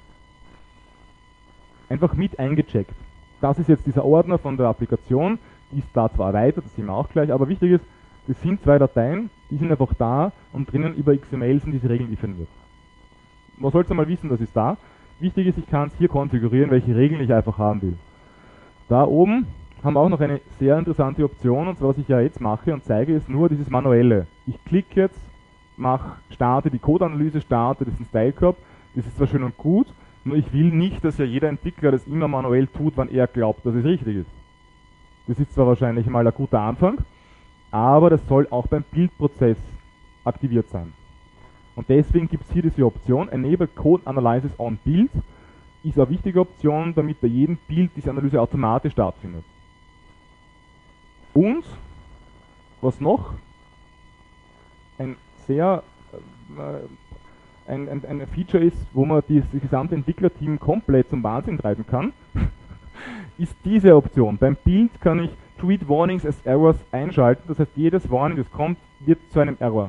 einfach mit eingecheckt. Das ist jetzt dieser Ordner von der Applikation, die ist da zwar erweitert, das sehen wir auch gleich, aber wichtig ist, das sind zwei Dateien, die sind einfach da und drinnen über X M L sind diese Regeln definiert. Man sollte mal wissen, das ist da. Wichtig ist, ich kann es hier konfigurieren, welche Regeln ich einfach haben will. Da oben haben wir auch noch eine sehr interessante Option, und zwar was ich ja jetzt mache und zeige, ist nur dieses manuelle. Ich klicke jetzt, mache, starte die Code-Analyse, starte diesen Style-Corp, das ist zwar schön und gut, nur ich will nicht, dass ja jeder Entwickler das immer manuell tut, wann er glaubt, dass es richtig ist. Das ist zwar wahrscheinlich mal ein guter Anfang, aber das soll auch beim Bildprozess aktiviert sein. Und deswegen gibt es hier diese Option, Enable Code Analysis on Build, ist eine wichtige Option, damit bei jedem Bild diese Analyse automatisch stattfindet. Und, was noch, ein sehr, äh, ein, ein, ein Feature ist, wo man das gesamte Entwicklerteam komplett zum Wahnsinn treiben kann, ist diese Option. Beim Build kann ich Treat Warnings as Errors einschalten, das heißt jedes Warning, das kommt, wird zu einem Error.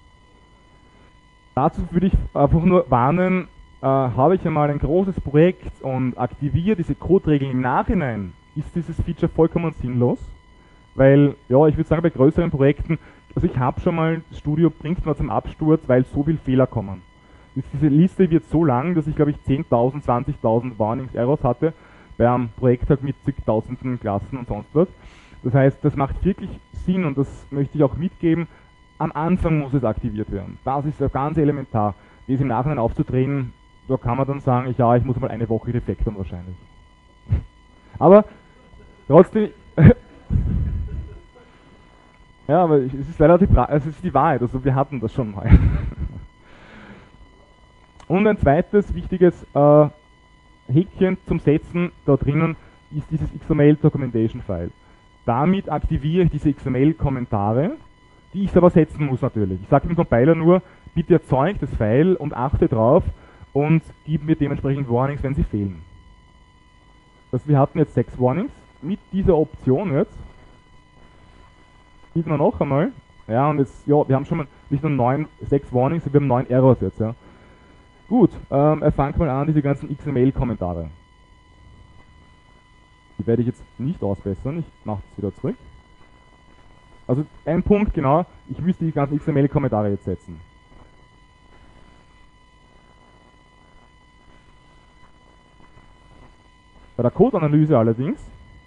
Dazu würde ich einfach nur warnen, äh, habe ich einmal ein großes Projekt und aktiviere diese Code-Regeln im Nachhinein, ist dieses Feature vollkommen sinnlos, weil, ja, ich würde sagen, bei größeren Projekten, also ich habe schon mal, das Studio bringt mal zum Absturz, weil so viele Fehler kommen. Diese Liste wird so lang, dass ich, glaube ich, zehntausend, zwanzigtausend Warnings, Errors hatte, bei einem Projekt halt mit zigtausenden Klassen und sonst was. Das heißt, das macht wirklich Sinn und das möchte ich auch mitgeben, am Anfang muss es aktiviert werden. Das ist ja ganz elementar. Das im Nachhinein aufzudrehen, da kann man dann sagen, ich, ja, ich muss mal eine Woche refactoren wahrscheinlich. Aber trotzdem, Ja, aber es ist leider die, pra es ist die Wahrheit, also wir hatten das schon mal. Und ein zweites wichtiges äh, Häkchen zum Setzen da drinnen ist dieses X M L Documentation File. Damit aktiviere ich diese X M L-Kommentare, die ich aber setzen muss natürlich. Ich sage dem Compiler nur, bitte erzeugt das File und achte drauf und gib mir dementsprechend Warnings, wenn sie fehlen. Also wir hatten jetzt sechs Warnings. Mit dieser Option jetzt sieht man noch einmal, ja, und jetzt, ja, wir haben schon mal nicht nur neun, sechs Warnings, wir haben neun Errors jetzt, ja. Gut, ähm, er fängt mal an, diese ganzen X M L-Kommentare. Die werde ich jetzt nicht ausbessern, ich mache das wieder zurück. Also ein Punkt, genau, ich müsste die ganzen X M L-Kommentare jetzt setzen. Bei der Code-Analyse allerdings,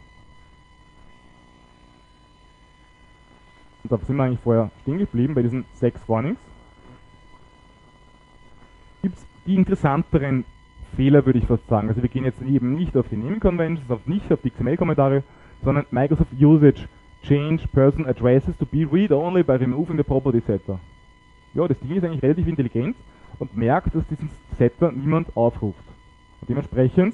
und da sind wir eigentlich vorher stehen geblieben, bei diesen sechs Warnings, gibt es die interessanteren Fehler, würde ich fast sagen. Also wir gehen jetzt eben nicht auf die Naming Conventions, auf nicht auf die X M L-Kommentare, sondern Microsoft Usage Change Person Addresses to be read only by removing the property setter. Ja, das Ding ist eigentlich relativ intelligent und merkt, dass diesen Setter niemand aufruft. Und dementsprechend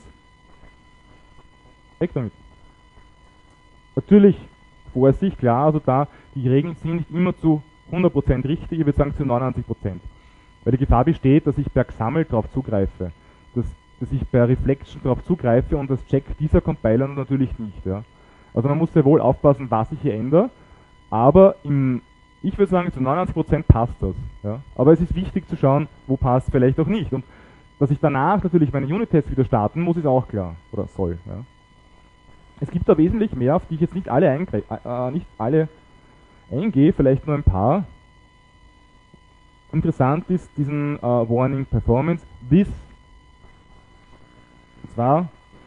weg damit. Natürlich, Vorsicht, klar, also da, die Regeln sind nicht immer zu hundert Prozent richtig, ich würde sagen zu neunundneunzig Prozent. Weil die Gefahr besteht, dass ich per X A M L drauf zugreife, dass, dass ich per Reflection drauf zugreife und das checkt dieser Compiler natürlich nicht. Ja. Also man muss sehr wohl aufpassen, was ich hier ändere, aber im, ich würde sagen, zu neunundneunzig Prozent passt das. Ja. Aber es ist wichtig zu schauen, wo passt vielleicht auch nicht. Und dass ich danach natürlich meine Unit-Tests wieder starten muss, ist auch klar, oder soll. Ja. Es gibt da wesentlich mehr, auf die ich jetzt nicht alle, äh, nicht alle eingehe, vielleicht nur ein paar. Interessant ist diesen äh, Warning Performance this. Und zwar,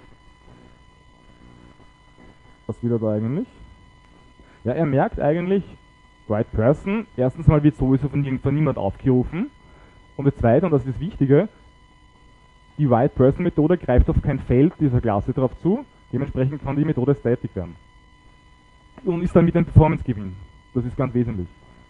was will er da eigentlich? Ja, er merkt eigentlich, right person, erstens mal wird sowieso von, von niemand aufgerufen. Und das zweite, und das ist das Wichtige, die right person Methode greift auf kein Feld dieser Klasse drauf zu. Dementsprechend kann die Methode static werden. Und ist damit ein Performance-Gewinn. Das ist ganz wesentlich.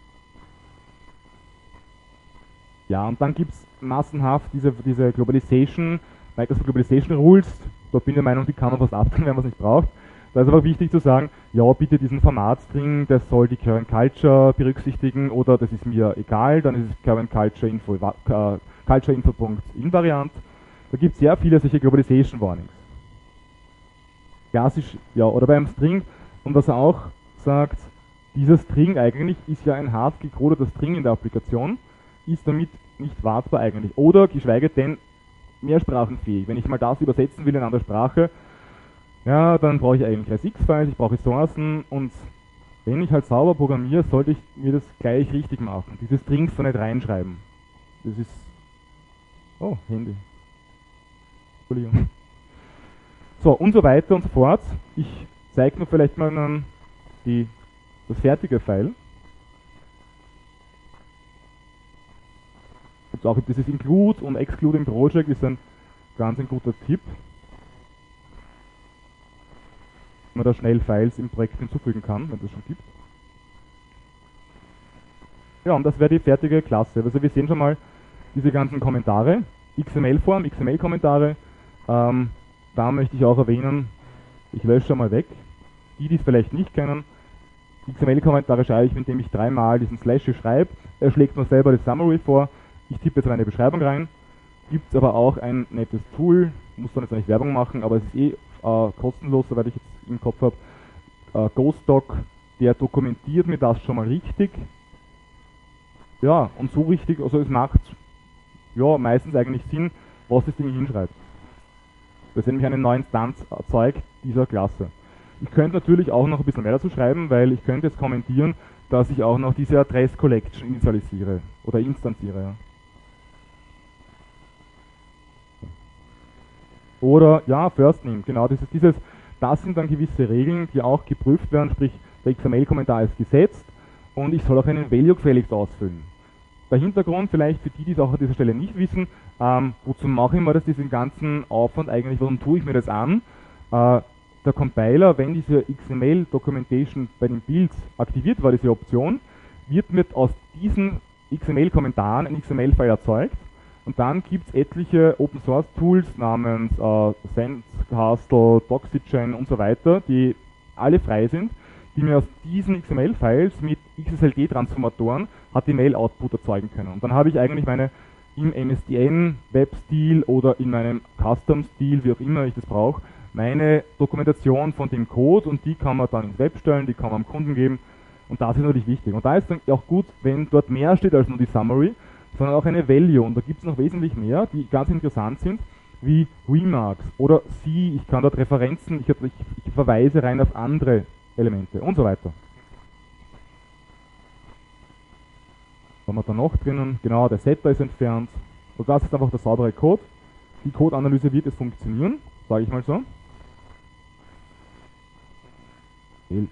Ja, und dann gibt es massenhaft diese, diese Globalization, Microsoft Globalization Rules. Da bin ich der Meinung, die kann man fast abtun, wenn man es nicht braucht. Da ist aber wichtig zu sagen, ja, bitte diesen Formatstring, der soll die Current Culture berücksichtigen oder das ist mir egal, dann ist es Current Culture Info, uh, Culture Info. Invariant. Da gibt es sehr viele solche Globalization Warnings. Klassisch, ja, oder beim String, und was er auch sagt, dieser String eigentlich ist ja ein hart gecodeter String in der Applikation, ist damit nicht wartbar eigentlich, oder geschweige denn mehrsprachenfähig. Wenn ich mal das übersetzen will in eine andere Sprache, ja, dann brauche ich eigentlich R S X-Files, ich brauche Ressourcen, und wenn ich halt sauber programmiere, sollte ich mir das gleich richtig machen. Diese Strings da nicht reinschreiben. Das ist... Oh, Handy. Entschuldigung. So, und so weiter und so fort. Ich zeige nur vielleicht mal dann die, das fertige File. Und auch dieses Include und Exclude im Project ist ein ganz ein guter Tipp. Man da schnell Files im Projekt hinzufügen kann, wenn es schon gibt. Ja, und das wäre die fertige Klasse. Also wir sehen schon mal diese ganzen Kommentare, X M L-Form, X M L-Kommentare. Ähm, da möchte ich auch erwähnen, ich lösche schon mal weg. Die, die es vielleicht nicht kennen, X M L-Kommentare schreibe ich, indem ich dreimal diesen Slash hier schreibe. Er schlägt mir selber das Summary vor. Ich tippe jetzt eine Beschreibung rein. Gibt es aber auch ein nettes Tool, muss dann jetzt nicht Werbung machen, aber es ist eh äh, kostenlos, soweit ich jetzt im Kopf habe. Äh, GoStock, der dokumentiert mir das schon mal richtig. Ja, und so richtig, also es macht ja meistens eigentlich Sinn, was das Ding hinschreibt. Das ist nämlich eine neue Instanz erzeugt dieser Klasse. Ich könnte natürlich auch noch ein bisschen mehr dazu schreiben, weil ich könnte jetzt kommentieren, dass ich auch noch diese Address Collection initialisiere oder instanziere. Ja. Oder, ja, First Name, genau, dieses, dieses, das sind dann gewisse Regeln, die auch geprüft werden, sprich, der X M L-Kommentar ist gesetzt und ich soll auch einen Value gefälligst ausfüllen. Der Hintergrund vielleicht für die, die es auch an dieser Stelle nicht wissen, ähm, wozu mache ich mir das, diesen ganzen Aufwand eigentlich, warum tue ich mir das an? Äh, der Compiler, wenn diese X M L-Documentation bei den Builds aktiviert war, diese Option, wird mit aus diesen X M L-Kommentaren ein X M L-File erzeugt. Und dann gibt es etliche Open-Source-Tools namens äh, Sandcastle, Doxygen und so weiter, die alle frei sind, die mir aus diesen X M L-Files mit X S L D-Transformatoren H T M L-Output erzeugen können. Und dann habe ich eigentlich meine im M S D N-Web-Stil oder in meinem Custom-Stil, wie auch immer ich das brauche, meine Dokumentation von dem Code, und die kann man dann ins Web stellen, die kann man am Kunden geben, und das ist natürlich wichtig. Und da ist dann auch gut, wenn dort mehr steht als nur die Summary, sondern auch eine Value, und da gibt es noch wesentlich mehr, die ganz interessant sind, wie Remarks oder Sie, ich kann dort Referenzen, ich, ich, ich verweise rein auf andere Elemente und so weiter. Was haben wir da noch drinnen? Genau, der Setter ist entfernt. Und das ist einfach der saubere Code. Die Code-Analyse wird jetzt funktionieren, sage ich mal so. Fehlt.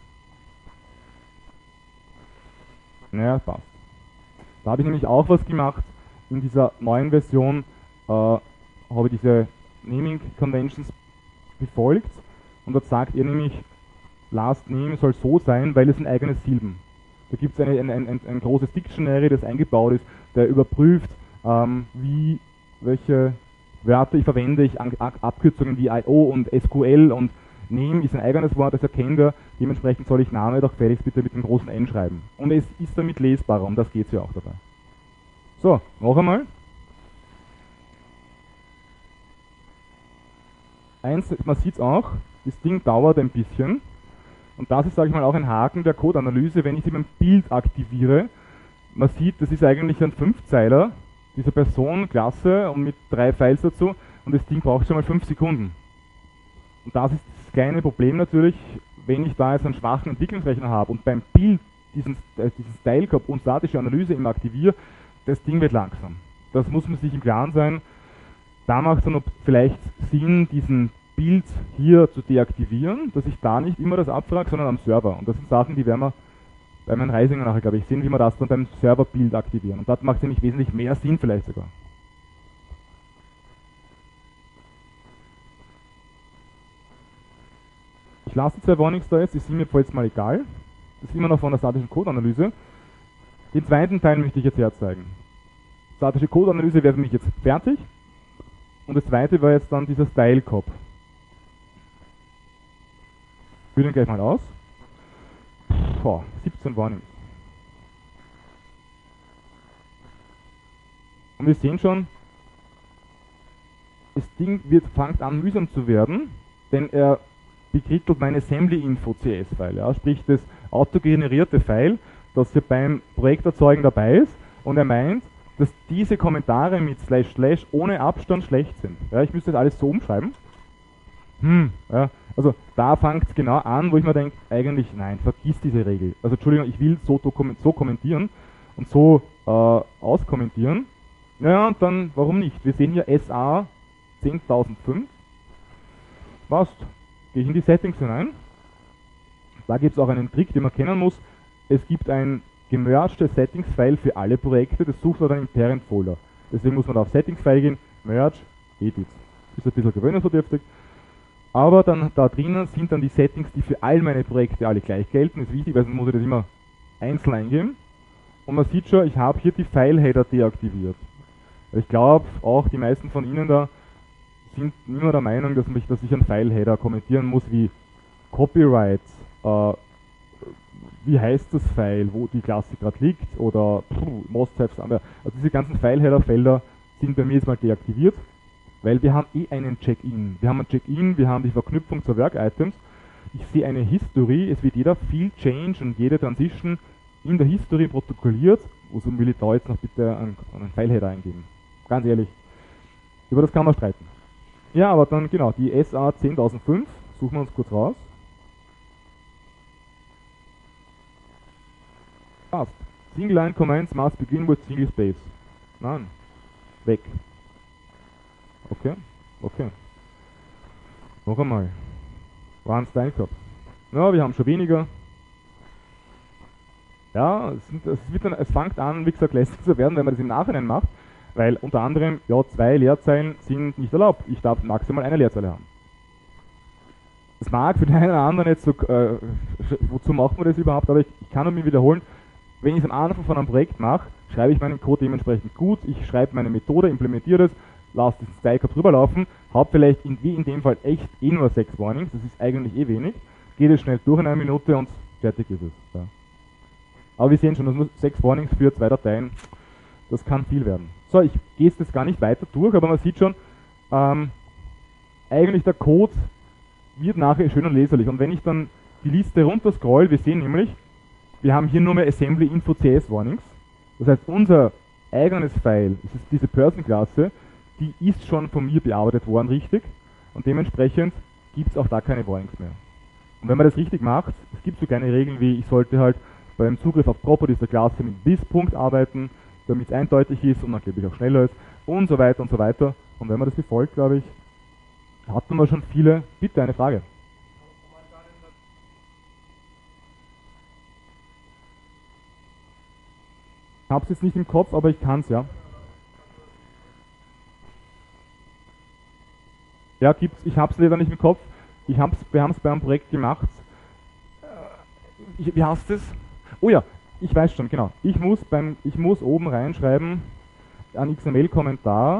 Naja, passt. Da habe ich nämlich auch was gemacht. In dieser neuen Version äh, habe ich diese Naming Conventions befolgt. Und dort sagt ihr nämlich, Last Name soll so sein, weil es ein eigenes Silben. Da gibt es ein, ein, ein, ein großes Dictionary, das eingebaut ist, der überprüft, ähm, wie, welche Wörter ich verwende, ich an, Abkürzungen wie I O und S Q L, und Name ist ein eigenes Wort, das erkennt er, dementsprechend soll ich Name doch fertig bitte mit dem großen N schreiben. Und es ist damit lesbarer, um das geht es ja auch dabei. So, noch einmal. Eins, man sieht es auch, das Ding dauert ein bisschen. Und das ist, sage ich mal, auch ein Haken der Code-Analyse, wenn ich sie beim Bild aktiviere. Man sieht, das ist eigentlich ein Fünfzeiler, diese Person, Klasse, und mit drei Files dazu, und das Ding braucht schon mal fünf Sekunden. Und das ist das kleine Problem natürlich, wenn ich da jetzt einen schwachen Entwicklungsrechner habe und beim Bild diesen, äh, diesen Style Cop und statische Analyse immer aktiviere, das Ding wird langsam. Das muss man sich im Klaren sein. Da macht es dann vielleicht Sinn, diesen Bild hier zu deaktivieren, dass ich da nicht immer das abfrage, sondern am Server. Und das sind Sachen, die werden wir bei meinen Reisinger nachher, glaube ich, sehen, wie wir das dann beim Serverbild aktivieren. Und das macht nämlich wesentlich mehr Sinn vielleicht sogar. Ich lasse die zwei Warnings da jetzt, die sind mir jetzt mal egal. Das ist immer noch von der statischen Code-Analyse. Den zweiten Teil möchte ich jetzt herzeigen. Statische Code-Analyse wäre für mich jetzt fertig. Und das zweite war jetzt dann dieser Style-Cop. Ich führe den gleich mal aus. Boah, siebzehn Warnings. Und wir sehen schon, das Ding wird, fängt an mühsam zu werden, denn er bekrittelt mein Assembly-Info-C S-File. Ja, sprich das autogenerierte File, das hier beim Projekterzeugen dabei ist, und er meint, dass diese Kommentare mit Slash Slash ohne Abstand schlecht sind. Ja, ich müsste das alles so umschreiben. Hm, ja, also da fängt es genau an, wo ich mir denke, eigentlich nein, vergiss diese Regel. Also Entschuldigung, ich will so, so kommentieren und so äh, auskommentieren. Naja, und dann, warum nicht? Wir sehen hier S A zehntausendfünf. Passt. Gehe ich in die Settings hinein. Da gibt es auch einen Trick, den man kennen muss. Es gibt ein gemergtes Settings-File für alle Projekte, das sucht man dann im Parent-Folder. Deswegen muss man da auf Settings-File gehen, Merge, Edit. Ist ein bisschen gewöhnungsbedürftig. Aber dann da drinnen sind dann die Settings, die für all meine Projekte alle gleich gelten. Das ist wichtig, weil sonst muss ich das immer einzeln eingeben. Und man sieht schon, ich habe hier die File-Header deaktiviert. Ich glaube, auch die meisten von Ihnen da sind immer der Meinung, dass, mich, dass ich einen File-Header kommentieren muss, wie Copyright, äh, wie heißt das File, wo die Klasse gerade liegt, oder Must-Haves. Also diese ganzen File-Header-Felder sind bei mir jetzt mal deaktiviert, weil wir haben eh einen Check-in. Wir haben ein Check-in, wir haben die Verknüpfung zur Work-Items. Ich sehe eine History, es wird jeder Field Change und jede Transition in der History protokolliert. Wozu will ich da jetzt noch bitte einen, einen File-Header eingeben? Ganz ehrlich, über das kann man streiten. Ja, aber dann genau, die S A zehntausendfünf, suchen wir uns kurz raus. Passt. Single Line Commands must begin with single space. Nein. Weg. Okay, okay. Noch einmal. One Style Cop. Ja, wir haben schon weniger. Ja, es, sind, es, wird dann, es fängt an, wie gesagt, lästig zu werden, wenn man das im Nachhinein macht, weil unter anderem, ja, zwei Leerzeilen sind nicht erlaubt. Ich darf maximal eine Leerzeile haben. Das mag für den einen oder anderen jetzt so, äh, wozu macht man das überhaupt, aber ich, ich kann nur mir wiederholen, wenn ich es am Anfang von einem Projekt mache, schreibe ich meinen Code dementsprechend gut, ich schreibe meine Methode, implementiere das, lasse diesen Style drüber laufen, habe vielleicht in, wie in dem Fall echt eh nur sechs Warnings, das ist eigentlich eh wenig, geht es schnell durch in einer Minute und fertig ist es. Ja. Aber wir sehen schon, dass nur sechs Warnings für zwei Dateien, das kann viel werden. So, ich gehe jetzt gar nicht weiter durch, aber man sieht schon, ähm, eigentlich der Code wird nachher schön und leserlich. Und wenn ich dann die Liste runter scroll, wir sehen nämlich, wir haben hier nur mehr Assembly Info C S Warnings. Das heißt, unser eigenes File, das ist diese Person-Klasse, die ist schon von mir bearbeitet worden, richtig. Und dementsprechend gibt es auch da keine Warnings mehr. Und wenn man das richtig macht, es gibt so kleine Regeln wie, ich sollte halt beim Zugriff auf Properties der Klasse mit this-Punkt arbeiten, damit es eindeutig ist und angeblich auch schneller ist und so weiter und so weiter. Und wenn man das befolgt, glaube ich, hat man schon viele. Bitte eine Frage. Ich habe es jetzt nicht im Kopf, aber ich kann es, ja. Ja, gibt's. Ich habe es leider nicht im Kopf. Ich hab's, wir haben es bei einem Projekt gemacht. Ich, wie heißt es? Oh ja, ich weiß schon, genau. Ich muss, beim, ich muss oben reinschreiben, ein X M L-Kommentar.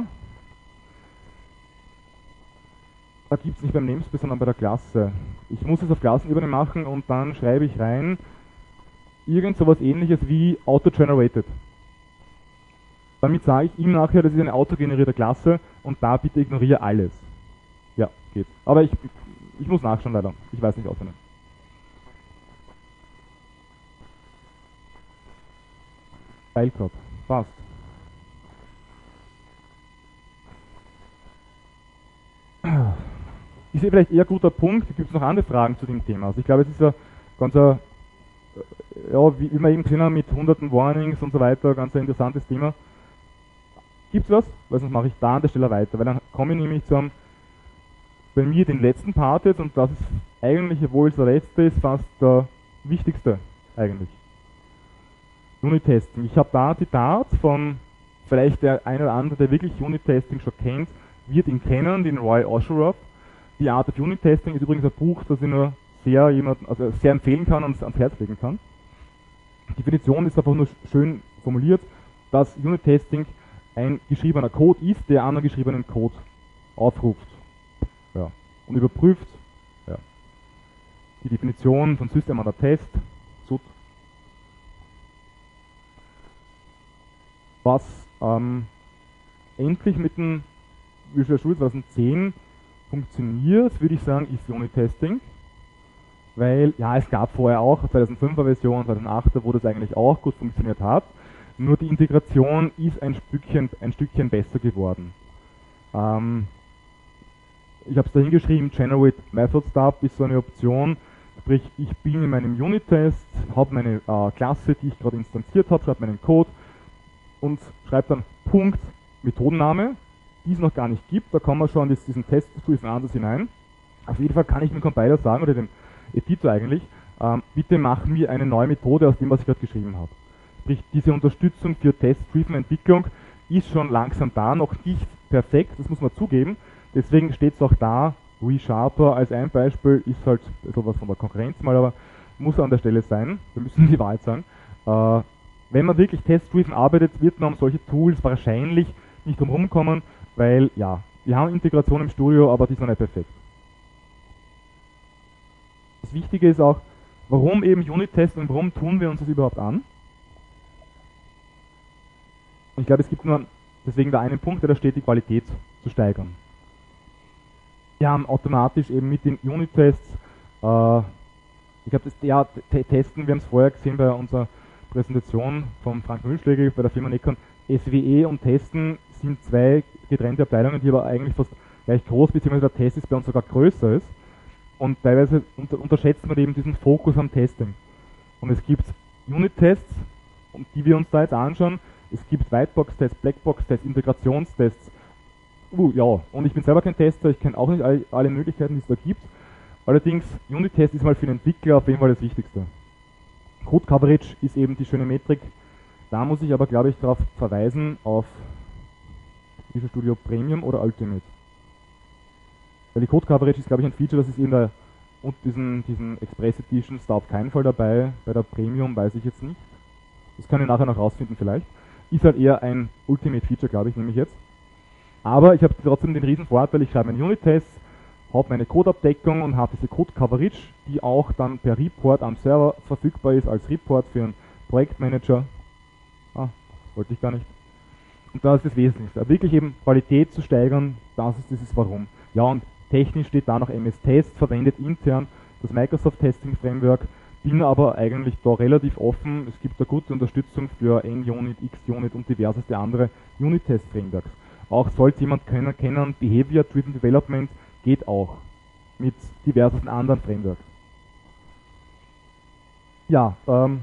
Da gibt es nicht beim Namespace, sondern bei der Klasse. Ich muss es auf Klassenebene machen und dann schreibe ich rein irgend sowas ähnliches wie auto-generated. Damit sage ich ihm nachher, das ist eine autogenerierte Klasse und da bitte ignoriere alles. Ja, geht. Aber ich, ich muss nachschauen leider. Ich weiß nicht auswendig. Fileclub. Passt. Ist ja vielleicht eher ein guter Punkt. Gibt es noch andere Fragen zu dem Thema? Also ich glaube, es ist ja ganz ein, ja, wie, wie wir eben gesehen haben, mit hunderten Warnings und so weiter, ganz ein interessantes Thema. Gibt es was? Weil sonst mache ich da an der Stelle weiter, weil dann komme ich nämlich zu einem, bei mir den letzten Part jetzt, und das ist eigentlich, obwohl es der letzte ist, fast der wichtigste eigentlich. Unit-Testing. Ich habe da ein Zitat von vielleicht der eine oder andere, der wirklich Unit-Testing schon kennt, wird ihn kennen, den Roy Osheroff. Die Art of Unit-Testing ist übrigens ein Buch, das ich nur sehr, jemanden, also sehr empfehlen kann und ans Herz legen kann. Die Definition ist einfach nur schön formuliert, dass Unit-Testing ein geschriebener Code ist, der anderen geschriebenen Code aufruft, ja, und überprüft. Ja. Die Definition von System under Test, S U T. Was ähm, endlich mit dem Visual Studio zwanzig zehn funktioniert, würde ich sagen, ist Unit-Testing. Weil, ja, es gab vorher auch, zweitausendfünfer Version, zweitausendachter, wo das eigentlich auch gut funktioniert hat. Nur die Integration ist ein Stückchen, ein Stückchen besser geworden. Ähm, ich habe es da hingeschrieben, Generate Method Stub ist so eine Option. Sprich, ich bin in meinem Unit-Test, habe meine äh, Klasse, die ich gerade instanziert habe, schreibe meinen Code und schreibe dann Punkt Methodenname, die es noch gar nicht gibt. Da kann man schon in diesen Test-Driven Ansatz hinein. Auf jeden Fall kann ich dem Compiler sagen, oder dem Editor eigentlich, ähm, bitte mach mir eine neue Methode aus dem, was ich gerade geschrieben habe. Sprich, diese Unterstützung für Test-Driven Entwicklung ist schon langsam da, noch nicht perfekt, das muss man zugeben. Deswegen steht es auch da, ReSharper als ein Beispiel, ist halt sowas von der Konkurrenz mal, aber muss an der Stelle sein, wir müssen die Wahrheit sagen. Äh, wenn man wirklich Test-Driven arbeitet, wird man um solche Tools wahrscheinlich nicht drum rumkommen, weil, ja, wir haben Integration im Studio, aber die ist noch nicht perfekt. Das Wichtige ist auch, warum eben Unit-Tests und warum tun wir uns das überhaupt an? Und ich glaube, es gibt nur deswegen da einen Punkt, der da steht, die Qualität zu steigern. Wir haben automatisch eben mit den Unit-Tests, äh, ich glaube, das ja, testen, wir haben es vorher gesehen bei unserer Präsentation von Frank Mühlschlägel bei der Firma Necon, S W E und Testen sind zwei getrennte Abteilungen, die aber eigentlich fast gleich groß, beziehungsweise der Test ist bei uns sogar größer ist. Und teilweise unter, unterschätzt man eben diesen Fokus am Testing. Und es gibt Unit-Tests, die wir uns da jetzt anschauen. Es gibt Whitebox-Tests, Blackbox-Tests, Integrationstests. Uh, ja, und ich bin selber kein Tester, ich kenne auch nicht alle, alle Möglichkeiten, die es da gibt. Allerdings, Unit-Test ist mal für den Entwickler auf jeden Fall das Wichtigste. Code-Coverage ist eben die schöne Metrik. Da muss ich aber, glaube ich, darauf verweisen, auf Visual Studio Premium oder Ultimate. Weil die Code Coverage ist, glaube ich, ein Feature, das ist in der und diesen, diesen Express Edition ist da auf keinen Fall dabei, bei der Premium weiß ich jetzt nicht. Das kann ich nachher noch rausfinden vielleicht. Ist halt eher ein Ultimate Feature, glaube ich, nehme ich jetzt. Aber ich habe trotzdem den riesen Vorteil, ich schreibe meine Unit-Tests, habe meine Code-Abdeckung und habe diese Code-Coverage, die auch dann per Report am Server verfügbar ist, als Report für einen Projektmanager. Ah, wollte ich gar nicht. Und das ist das Wesentlichste. Wirklich eben Qualität zu steigern, das ist dieses Warum. Ja, und technisch steht da noch M S-Test, verwendet intern das Microsoft Testing Framework, bin aber eigentlich da relativ offen. Es gibt da gute Unterstützung für N-Unit, X-Unit und diverseste andere Unit-Test-Frameworks. Auch sollte jemand können, kennen, Behavior-Driven Development geht auch mit diversen anderen Frameworks. Ja, ähm,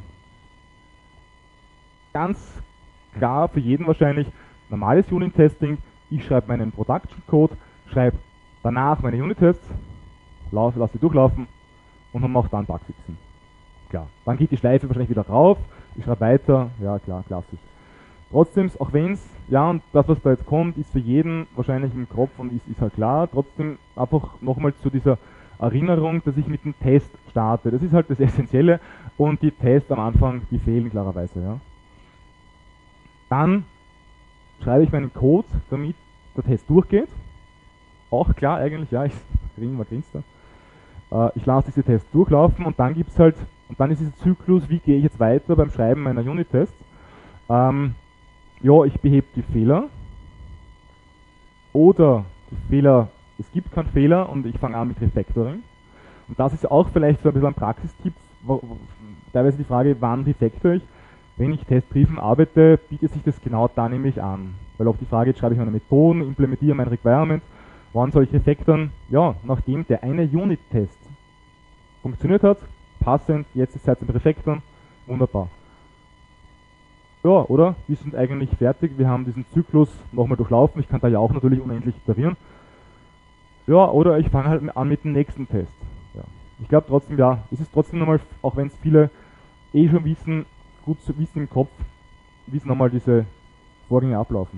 ganz klar für jeden wahrscheinlich, normales Unit-Testing, ich schreibe meinen Production-Code, schreibe danach meine Unit-Tests, lasse sie durchlaufen und mache dann Bugfixen. Klar, dann geht die Schleife wahrscheinlich wieder rauf, ich schreibe weiter, ja klar, klassisch. Trotzdem, auch wenn es, ja, und das, was da jetzt kommt, ist für jeden wahrscheinlich im Kopf und ist, ist halt klar, trotzdem einfach nochmal zu dieser Erinnerung, dass ich mit dem Test starte. Das ist halt das Essentielle und die Tests am Anfang, die fehlen klarerweise. Ja. Dann schreibe ich meinen Code, damit der Test durchgeht. Auch klar eigentlich, ja, ich grinse mal grinst da. Äh, ich lasse diese Tests durchlaufen und dann gibt es halt, und dann ist dieser Zyklus, wie gehe ich jetzt weiter beim Schreiben meiner Unit-Tests. Ähm, ja, ich behebe die Fehler. Oder die Fehler, es gibt keinen Fehler und ich fange an mit Refactoring. Und das ist auch vielleicht so ein bisschen ein Praxistipp, teilweise die Frage, wann refactor ich. Wenn ich Testbriefen arbeite, bietet sich das genau da nämlich an. Weil auch die Frage, jetzt schreibe ich meine Methoden, implementiere mein Requirement, wann soll ich refactoren? Ja, nachdem der eine Unit-Test funktioniert hat, passend, jetzt ist Zeit zum Refactoren, wunderbar. Ja, oder? Wir sind eigentlich fertig, wir haben diesen Zyklus nochmal durchlaufen, ich kann da ja auch natürlich unendlich iterieren. Ja, oder ich fange halt an mit dem nächsten Test. Ja. Ich glaube trotzdem, ja, es ist trotzdem nochmal, auch wenn es viele eh schon wissen, gut zu wissen im Kopf, wie es nochmal diese Vorgänge ablaufen.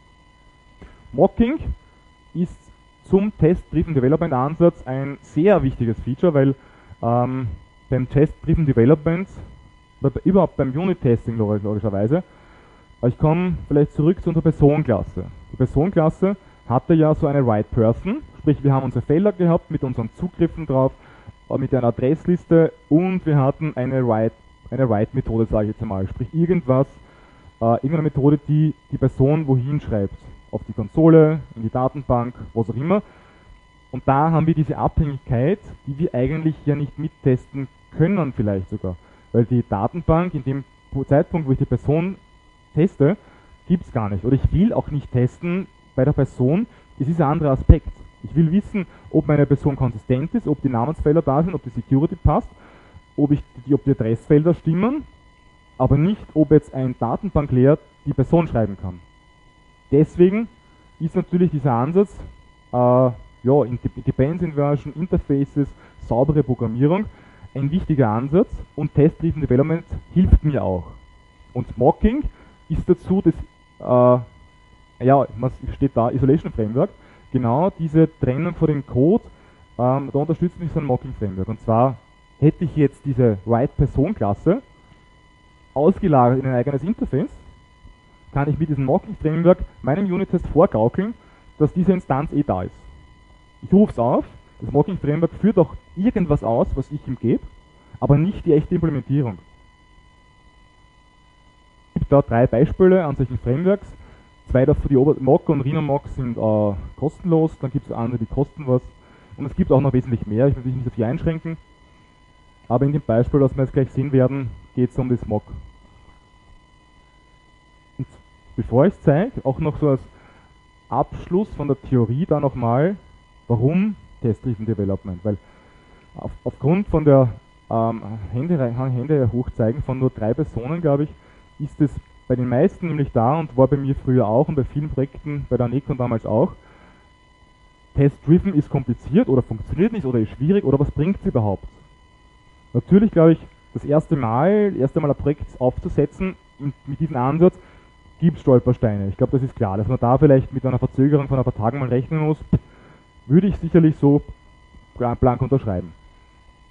Mocking ist zum Test-Driven Development Ansatz ein sehr wichtiges Feature, weil ähm, beim Test-Driven Development, überhaupt beim Unit-Testing logischerweise, ich komme vielleicht zurück zu unserer Personenklasse. Die Personenklasse hatte ja so eine Write Person, sprich wir haben unsere Felder gehabt mit unseren Zugriffen drauf, mit einer Adressliste und wir hatten eine Write eine Write-Methode, sage ich jetzt einmal, sprich irgendwas, äh, irgendeine Methode, die die Person wohin schreibt, auf die Konsole, in die Datenbank, was auch immer. Und da haben wir diese Abhängigkeit, die wir eigentlich ja nicht mittesten können vielleicht sogar, weil die Datenbank in dem Zeitpunkt, wo ich die Person teste, gibt es gar nicht. Oder ich will auch nicht testen bei der Person, das ist ein anderer Aspekt. Ich will wissen, ob meine Person konsistent ist, ob die Namensfelder da sind, ob die Security passt, ob, ich, die, ob die Adressfelder stimmen, aber nicht, ob jetzt ein Datenbanklayer die Person schreiben kann. Deswegen ist natürlich dieser Ansatz, äh, ja, Dependency Inversion, Interfaces, saubere Programmierung, ein wichtiger Ansatz und Test-Driven Development hilft mir auch. Und Mocking ist dazu das, äh, ja, man steht da, Isolation Framework, genau diese Trennung von dem Code, ähm, da unterstützt mich so ein Mocking Framework. Und zwar hätte ich jetzt diese Write-Person-Klasse ausgelagert in ein eigenes Interface, kann ich mit diesem Mocking-Framework meinem Unit-Test vorgaukeln, dass diese Instanz eh da ist. Ich rufe es auf, das Mocking-Framework führt auch irgendwas aus, was ich ihm gebe, aber nicht die echte Implementierung. Es gibt da drei Beispiele an solchen Frameworks. Zwei davon, die Mock und RhinoMock, sind äh, kostenlos, dann gibt es andere, die kosten was. Und es gibt auch noch wesentlich mehr, ich will mich nicht auf die einschränken. Aber in dem Beispiel, das wir jetzt gleich sehen werden, geht es um das Mock. Und bevor ich es zeige, auch noch so als Abschluss von der Theorie da nochmal, warum Test-Driven Development? Weil auf, aufgrund von der ähm, Hände, Hände hochzeigen von nur drei Personen, glaube ich, ist es bei den meisten nämlich da und war bei mir früher auch und bei vielen Projekten, bei der Nikon damals auch, Test-Driven ist kompliziert oder funktioniert nicht oder ist schwierig oder was bringt es überhaupt? Natürlich, glaube ich, das erste Mal, das erste Mal ein Projekt aufzusetzen in, mit diesem Ansatz, gibt es Stolpersteine. Ich glaube, das ist klar, dass man da vielleicht mit einer Verzögerung von ein paar Tagen mal rechnen muss, würde ich sicherlich so blank unterschreiben.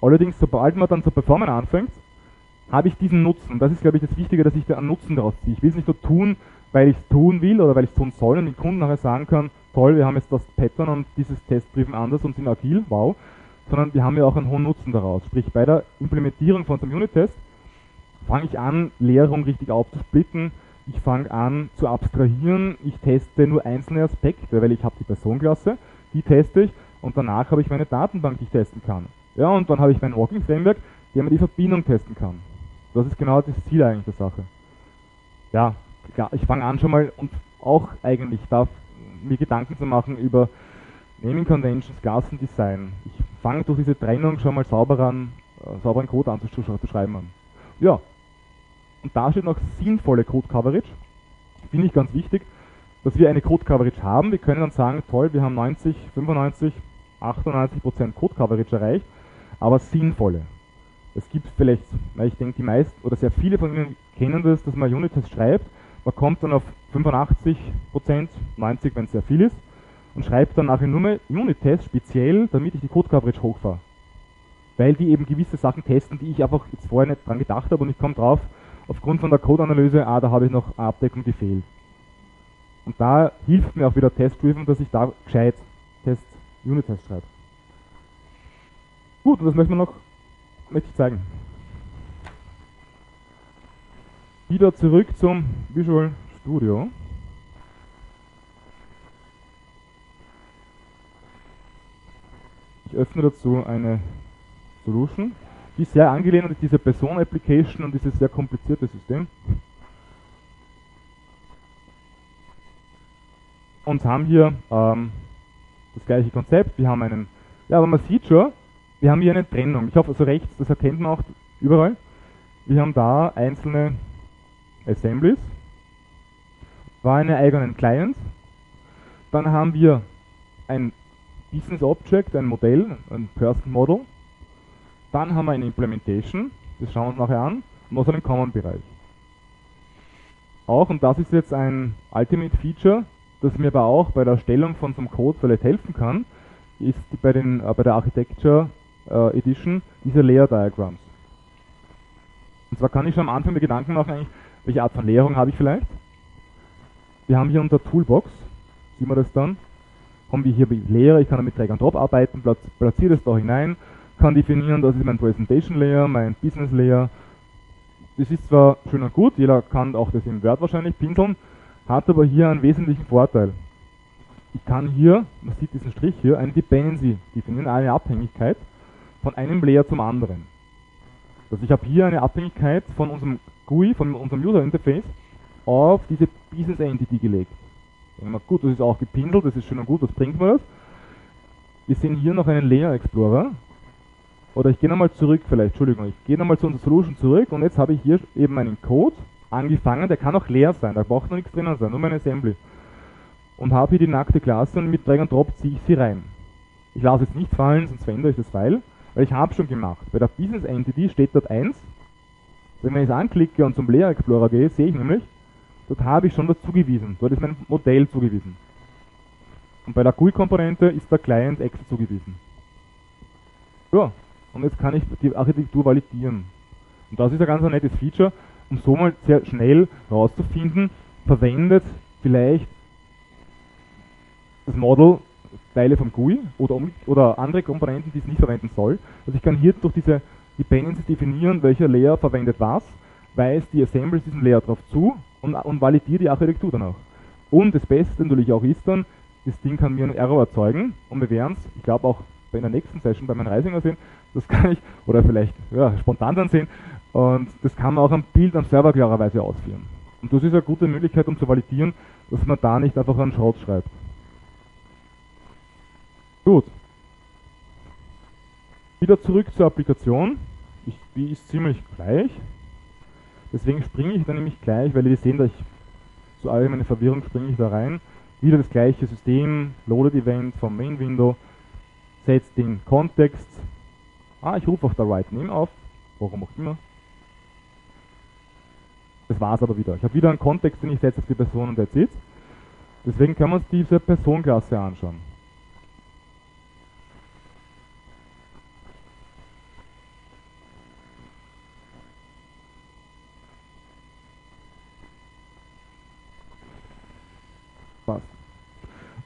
Allerdings, sobald man dann zu performen anfängt, habe ich diesen Nutzen. Das ist, glaube ich, das Wichtige, dass ich da einen Nutzen daraus ziehe. Ich will es nicht nur tun, weil ich es tun will oder weil ich es tun soll und den Kunden nachher sagen kann, toll, wir haben jetzt das Pattern und dieses Testbrief anders und sind agil, wow, sondern wir haben ja auch einen hohen Nutzen daraus. Sprich, bei der Implementierung von so einem Unit-Test fange ich an, Leerung richtig aufzusplitten, ich fange an zu abstrahieren, ich teste nur einzelne Aspekte, weil ich habe die Personenklasse, die teste ich und danach habe ich meine Datenbank, die ich testen kann. Ja, und dann habe ich mein Walking-Framework, der mir die Verbindung testen kann. Das ist genau das Ziel eigentlich der Sache. Ja, klar, ich fange an schon mal und auch eigentlich darf mir Gedanken zu machen über Naming Conventions, Klassendesign. Ich fange durch diese Trennung schon mal sauberen, äh, sauberen Code an zu, zu schreiben an. Ja, und da steht noch sinnvolle Code Coverage. Finde ich ganz wichtig, dass wir eine Code Coverage haben. Wir können dann sagen, toll, wir haben neunzig, fünfundneunzig, achtundneunzig Prozent Code Coverage erreicht, aber sinnvolle. Es gibt vielleicht, weil ich denke, die meisten oder sehr viele von Ihnen kennen das, dass man Unit-Tests schreibt, man kommt dann auf fünfundachtzig Prozent, neunzig, wenn es sehr viel ist, und schreibt dann nachher nur mehr Unit-Tests speziell, damit ich die Code-Coverage hochfahre. Weil die eben gewisse Sachen testen, die ich einfach jetzt vorher nicht dran gedacht habe und ich komme drauf, aufgrund von der Code-Analyse, ah, da habe ich noch eine Abdeckung, die fehlt. Und da hilft mir auch wieder Test-Driven, dass ich da gescheit Test-Unit-Tests schreibe. Gut, und das möchte man noch möchte ich zeigen. Wieder zurück zum Visual Studio. Ich öffne dazu eine Solution, die ist sehr angelehnt an diese Person-Application und dieses sehr komplizierte System. Und haben hier ähm, das gleiche Konzept. Wir haben einen, ja, aber man sieht schon, wir haben hier eine Trennung. Ich hoffe, also rechts, das erkennt man auch überall. Wir haben da einzelne Assemblies, war eine eigenen Clients. Dann haben wir ein Business Object, ein Modell, ein Person Model. Dann haben wir eine Implementation, das schauen wir uns nachher an, und noch einen Common-Bereich. Auch, und das ist jetzt ein Ultimate Feature, das mir aber auch bei der Erstellung von so einem Code vielleicht helfen kann, ist bei, den, äh, bei der Architecture äh, Edition diese Layer Diagrams. Und zwar kann ich schon am Anfang mir Gedanken machen, eigentlich, welche Art von Layer habe ich vielleicht. Wir haben hier unter Toolbox, sehen wir das dann, haben wir hier Layer, ich kann damit Drag and Drop arbeiten, platziere das da hinein, kann definieren, das ist mein Presentation Layer, mein Business Layer. Das ist zwar schön und gut, jeder kann auch das im Word wahrscheinlich pinseln, hat aber hier einen wesentlichen Vorteil. Ich kann hier, man sieht diesen Strich hier, eine Dependency definieren, eine Abhängigkeit von einem Layer zum anderen. Also ich habe hier eine Abhängigkeit von unserem G U I, von unserem User Interface, auf diese Business Entity gelegt. Mal, gut, das ist auch gepinselt, das ist schön und gut, was bringt mir das? Wir sehen hier noch einen Layer Explorer. Oder ich gehe nochmal zurück, vielleicht, Entschuldigung, ich gehe nochmal zu unserer Solution zurück und jetzt habe ich hier eben einen Code angefangen, der kann auch leer sein, da braucht noch nichts drinnen sein, nur meine Assembly. Und habe hier die nackte Klasse und mit Drag and Drop ziehe ich sie rein. Ich lasse jetzt nicht fallen, sonst verändere ich das File, weil ich habe schon gemacht. Bei der Business Entity steht dort eins. Wenn ich es anklicke und zum Layer Explorer gehe, sehe ich nämlich, dort habe ich schon das zugewiesen. Dort ist mein Modell zugewiesen. Und bei der G U I-Komponente ist der Client Excel zugewiesen. Ja, und jetzt kann ich die Architektur validieren. Und das ist ein ganz ein nettes Feature, um so mal sehr schnell herauszufinden, verwendet vielleicht das Model Teile vom G U I oder, oder andere Komponenten, die es nicht verwenden soll. Also ich kann hier durch diese Dependencies definieren, welcher Layer verwendet was, weist die Assemblies diesen Layer drauf zu und, und validiert die Architektur dann auch. Und das Beste natürlich auch ist dann, das Ding kann mir einen Error erzeugen und wir werden es, ich glaube auch in der nächsten Session bei meinem Reisinger sehen, das kann ich, oder vielleicht ja, spontan dann sehen, und das kann man auch am Bild am Server klarerweise ausführen. Und das ist eine gute Möglichkeit, um zu validieren, dass man da nicht einfach einen Schrott schreibt. Gut. Wieder zurück zur Applikation. Ich, die ist ziemlich gleich. Deswegen springe ich da nämlich gleich, weil ihr sehen, dass ich zu allgemeiner Verwirrung springe ich da rein. Wieder das gleiche System, Loaded Event vom Main Window, setzt den Kontext. Ah, ich rufe auch der Write Name auf, warum auch immer. Das war's aber wieder. Ich habe wieder einen Kontext, den ich setze auf die Person und that's it. Deswegen können wir uns diese Personenklasse anschauen.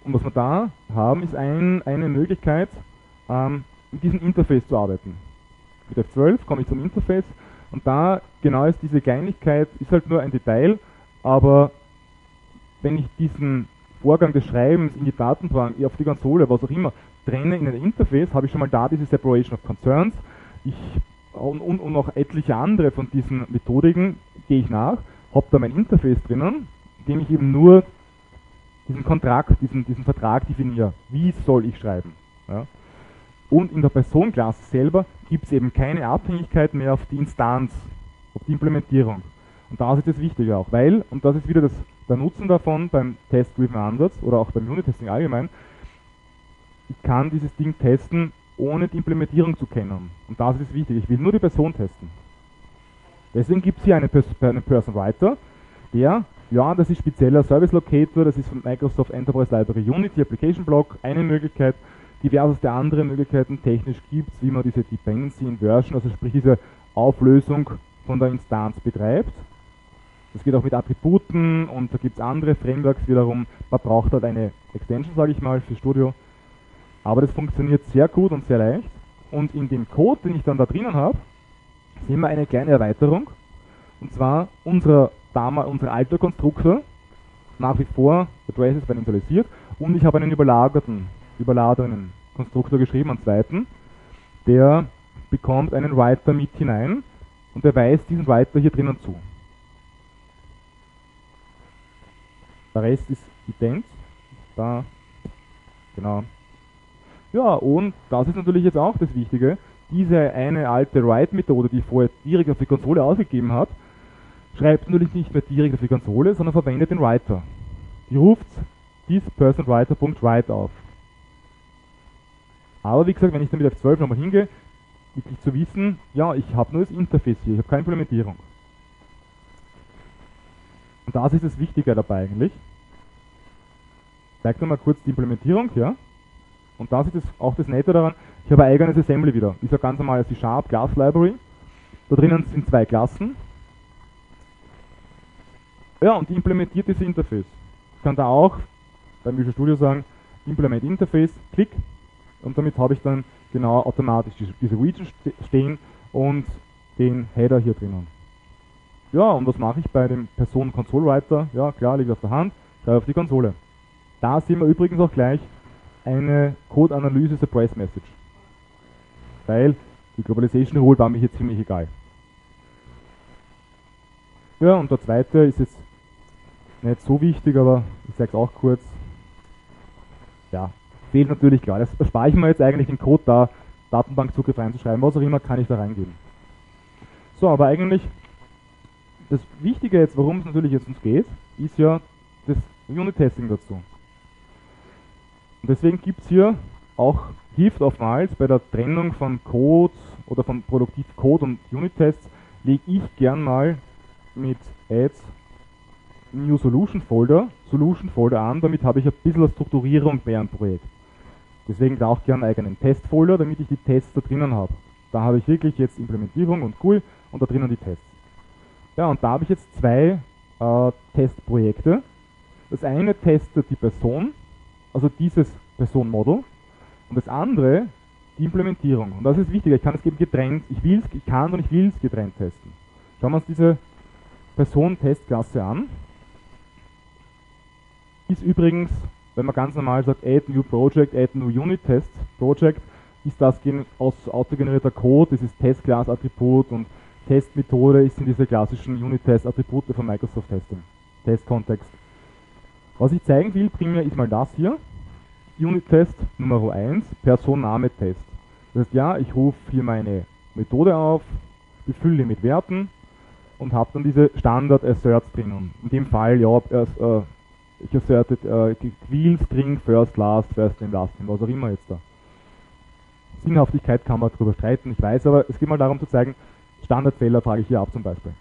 Und was wir da haben, ist ein, eine Möglichkeit, ähm, mit diesem Interface zu arbeiten. Mit F zwölf komme ich zum Interface und da genau ist diese Kleinigkeit, ist halt nur ein Detail, aber wenn ich diesen Vorgang des Schreibens in die Datenbank, auf die Konsole, was auch immer, trenne in ein Interface, habe ich schon mal da diese Separation of Concerns. Ich, und, und, und noch etliche andere von diesen Methodiken gehe ich nach, habe da mein Interface drinnen, in dem ich eben nur diesen Kontrakt, diesen, diesen Vertrag definiere. Wie soll ich schreiben? Ja? Und in der Person-Klasse selber gibt es eben keine Abhängigkeit mehr auf die Instanz, auf die Implementierung. Und da ist das Wichtige auch, weil, und das ist wieder das, der Nutzen davon beim Test-Driven Ansatz oder auch beim Unit-Testing allgemein, ich kann dieses Ding testen, ohne die Implementierung zu kennen. Und das ist wichtig, ich will nur die Person testen. Deswegen gibt es hier einen, Pers einen Person Writer, der, ja, das ist spezieller Service Locator, das ist von Microsoft Enterprise Library Unity Application Block, eine Möglichkeit, diverseste andere Möglichkeiten technisch gibt es, wie man diese Dependency Inversion, also sprich diese Auflösung von der Instanz betreibt. Das geht auch mit Attributen und da gibt es andere Frameworks wiederum. Man braucht halt eine Extension, sage ich mal, für Studio. Aber das funktioniert sehr gut und sehr leicht. Und in dem Code, den ich dann da drinnen habe, sehen wir eine kleine Erweiterung. Und zwar unser, unser alter Konstruktor, nach wie vor, Addresses werden initialisiert, und ich habe einen überlagerten, überladenen Konstruktor geschrieben, einen zweiten, der bekommt einen Writer mit hinein und der weist diesen Writer hier drinnen zu. Der Rest ist ident. Da, genau. Ja, und das ist natürlich jetzt auch das Wichtige. Diese eine alte Write-Methode, die vorher direkt auf die Konsole ausgegeben hat, schreibt natürlich nicht mehr direkt auf die Konsole, sondern verwendet den Writer. Die ruft thisPersonWriter.write auf. Aber wie gesagt, wenn ich dann mit F zwölf nochmal hingehe, wirklich zu wissen, ja, ich habe nur das Interface hier, ich habe keine Implementierung. Und das ist das Wichtige dabei eigentlich. Ich zeige nochmal kurz die Implementierung, ja. Und das ist das, auch das Nette daran, ich habe ein eigenes Assembly wieder. Ist ja ganz normal C-Sharp Class Library. Da drinnen sind zwei Klassen. Ja, und die implementiert dieses Interface. Ich kann da auch beim Visual Studio sagen, Implement Interface, Klick. Und damit habe ich dann genau automatisch diese Region stehen und den Header hier drinnen. Ja, und was mache ich bei dem Person Console Writer? Ja, klar, liegt auf der Hand, schreibe auf die Konsole. Da sehen wir übrigens auch gleich eine Code-Analyse Surprise Message. Weil die Globalization Rule war mir hier ziemlich egal. Ja, und der zweite ist jetzt nicht so wichtig, aber ich sage es auch kurz. Ja, fehlt natürlich klar. Das erspare ich mir jetzt eigentlich den Code da, Datenbankzugriff reinzuschreiben, was auch immer kann ich da reingeben. So, aber eigentlich das Wichtige jetzt, worum es natürlich jetzt uns geht, ist ja das Unit-Testing dazu. Und deswegen gibt es hier auch, hilft oftmals bei der Trennung von Code oder von Produktiv-Code und Unit-Tests, lege ich gern mal mit Add New Solution Folder, Solution Folder an, damit habe ich ein bisschen eine Strukturierung mehr im Projekt. Deswegen da auch gerne einen eigenen Testfolder, damit ich die Tests da drinnen habe. Da habe ich wirklich jetzt Implementierung und G U I und da drinnen die Tests. Ja, und da habe ich jetzt zwei äh, Testprojekte. Das eine testet die Person, also dieses Person-Model, und das andere die Implementierung. Und das ist wichtig, ich kann es eben getrennt, ich, will's, ich kann und ich will es getrennt testen. Schauen wir uns diese Person-Testklasse an. Ist übrigens, wenn man ganz normal sagt, add new project, add new unit test project, ist das aus autogenerierter Code, das ist Testclass-Attribut und Testmethode ist in diese klassischen Unit-Test-Attribute von Microsoft Testing, Testkontext. Was ich zeigen will, primär ist mal das hier, Unit-Test Nummer eins, Person-Name-Test. Das heißt, ja, ich rufe hier meine Methode auf, befülle mit Werten und habe dann diese Standard-Asserts drinnen. In dem Fall, ja, äh, ich asserted äh, Wheel, String, First, Last, First Name, Last Name, was auch immer jetzt da. Sinnhaftigkeit kann man darüber streiten, ich weiß, aber es geht mal darum zu zeigen, Standardfehler trage ich hier ab zum Beispiel.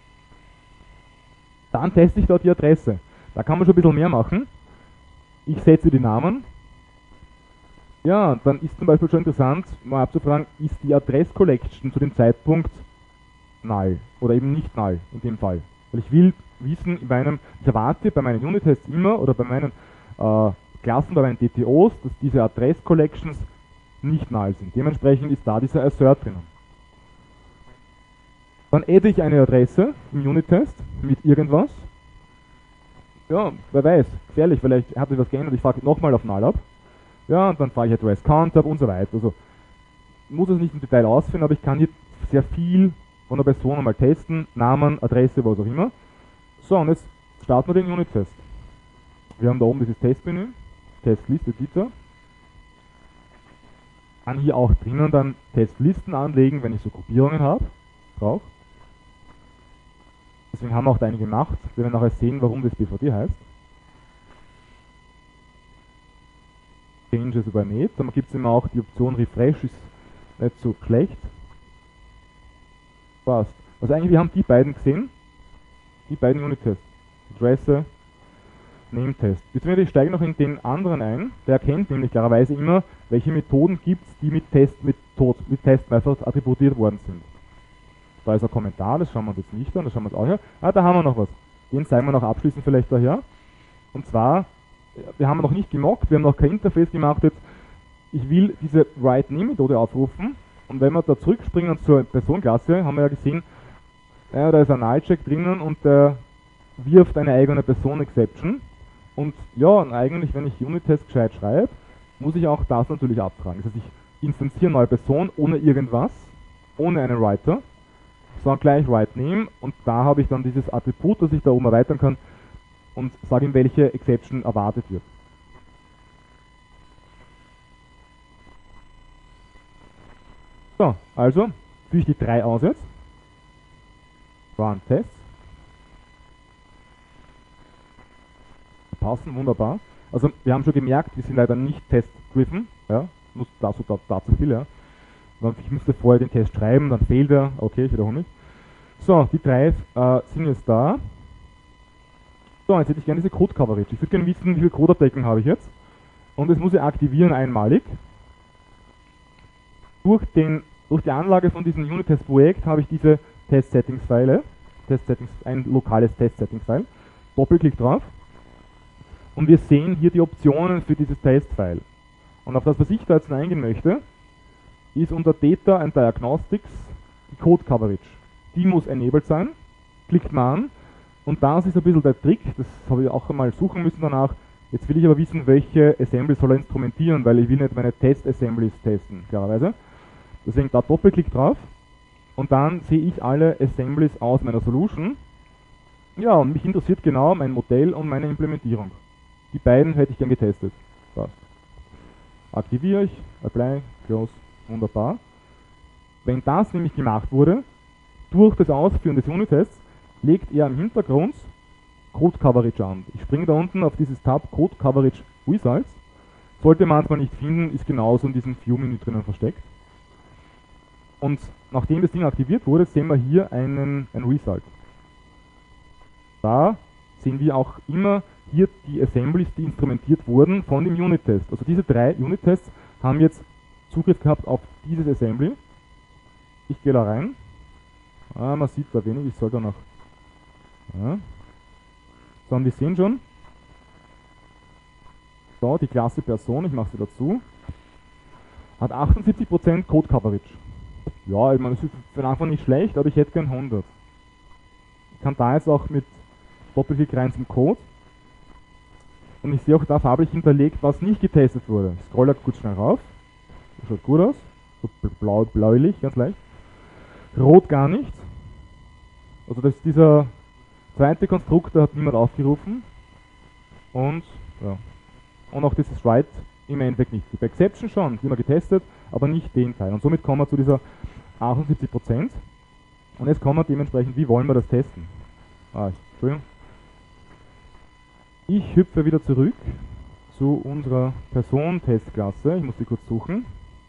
Dann teste ich dort die Adresse. Da kann man schon ein bisschen mehr machen. Ich setze die Namen. Ja, dann ist zum Beispiel schon interessant, mal abzufragen, ist die Adress-Collection zu dem Zeitpunkt null oder eben nicht null in dem Fall. Weil ich will wissen, in meinem, ich erwarte bei meinen Unit-Tests immer oder bei meinen äh, Klassen bei meinen D T Os, dass diese Address Collections nicht null sind. Dementsprechend ist da dieser Assert drinnen. Dann adde ich eine Adresse im Unit-Test mit irgendwas. Ja, wer weiß, gefährlich, vielleicht hat sich was geändert, ich frage nochmal auf null ab. Ja, und dann frage ich Address Count ab und so weiter. Also, ich muss es nicht im Detail ausführen, aber ich kann hier sehr viel von der Person einmal testen, Namen, Adresse, was auch immer. So, und jetzt starten wir den Unit-Test. Wir haben da oben dieses Testmenü, Testliste, Editor. Kann hier auch drinnen dann Testlisten anlegen, wenn ich so Gruppierungen habe, brauche. Deswegen haben wir auch da einige gemacht. Wir werden nachher sehen, warum das B V D heißt. Changes über Net. Dann gibt es immer auch die Option Refresh, ist nicht so schlecht. Passt. Also eigentlich, wir haben die beiden gesehen. Die beiden Unit-Tests. Adresse, Name-Test. Beziehungsweise ich steige noch in den anderen ein. Der erkennt nämlich klarerweise immer, welche Methoden gibt es, die mit Test, mit Tod, mit Test-Methods attributiert worden sind. Da ist ein Kommentar, das schauen wir uns jetzt nicht an, das schauen wir uns auch her. Ah, da haben wir noch was. Den zeigen wir noch abschließend vielleicht daher. Und zwar, wir haben noch nicht gemockt, wir haben noch kein Interface gemacht jetzt. Ich will diese WriteName-Methode aufrufen und wenn wir da zurückspringen zur Personenklasse, haben wir ja gesehen, ja, da ist ein Null-Check drinnen und der wirft eine eigene Person-Exception. Und ja, und eigentlich, wenn ich Unit-Test gescheit schreibe, muss ich auch das natürlich abfragen. Das heißt, ich instanziere eine neue Person ohne irgendwas, ohne einen Writer, sage gleich WriteName und da habe ich dann dieses Attribut, das ich da oben erweitern kann und sage ihm, welche Exception erwartet wird. So, also führe ich die drei aus jetzt. Run Tests. Passen, wunderbar. Also wir haben schon gemerkt, wir sind leider nicht test-driven. Ja, muss dazu, da, dazu viel, ja. Ich müsste vorher den Test schreiben, dann fehlt er. Okay, ich wiederhole mich. So, die drei äh, sind jetzt da. So, jetzt hätte ich gerne diese Code-Coverage. Ich würde gerne wissen, wie viele Code-Abdeckungen habe ich jetzt. Und das muss ich aktivieren einmalig. Durch, den, durch die Anlage von diesem Unit-Test-Projekt habe ich diese Test-Settings-File. Test-Settings, ein lokales Test-Settings-File. Doppelklick drauf. Und wir sehen hier die Optionen für dieses Test-File. Und auf das, was ich da jetzt eingehen möchte, ist unter Data and Diagnostics die Code Coverage. Die muss enabled sein. Klickt man an. Und das ist ein bisschen der Trick, das habe ich auch einmal suchen müssen danach. Jetzt will ich aber wissen, welche Assemblies soll er instrumentieren, weil ich will nicht meine Test-Assemblies testen, klarerweise. Deswegen da Doppelklick drauf. Und dann sehe ich alle Assemblies aus meiner Solution. Ja, und mich interessiert genau mein Modell und meine Implementierung. Die beiden hätte ich gern getestet. Passt. Aktiviere ich, Apply, Close, wunderbar. Wenn das nämlich gemacht wurde, durch das Ausführen des Unit-Tests, legt er im Hintergrund Code Coverage an. Ich springe da unten auf dieses Tab Code Coverage Results. Sollte man es mal nicht finden, ist genauso in diesem View-Menü drinnen versteckt. Und nachdem das Ding aktiviert wurde, sehen wir hier einen, ein Result. Da sehen wir auch immer hier die Assemblies, die instrumentiert wurden von dem Unit-Test. Also diese drei Unit-Tests haben jetzt Zugriff gehabt auf dieses Assembly. Ich gehe da rein. Ah, man sieht da wenig, ich soll da noch. Ja. So, und wir sehen schon. So, die Klasse Person, ich mache sie dazu. Hat achtundsiebzig Prozent Code Coverage. Ja, ich meine, das ist für den Anfang nicht schlecht, aber ich hätte gern hundert. Ich kann da jetzt auch mit Doppelklick rein zum Code. Und ich sehe auch da farblich hinterlegt, was nicht getestet wurde. Ich scrolle kurz schnell rauf. Das schaut gut aus. So blau, bläulich, ganz leicht. Rot gar nicht. Also das ist dieser zweite Konstruktor, hat niemand aufgerufen. Und, ja. Und auch dieses Write im Endeffekt nicht. Die Exception schon, die haben wir getestet, aber nicht den Teil. Und somit kommen wir zu dieser achtundsiebzig Prozent. Und jetzt kommen wir dementsprechend, wie wollen wir das testen? Ah, Entschuldigung. Ich hüpfe wieder zurück zu unserer Person-Testklasse. Ich muss die kurz suchen.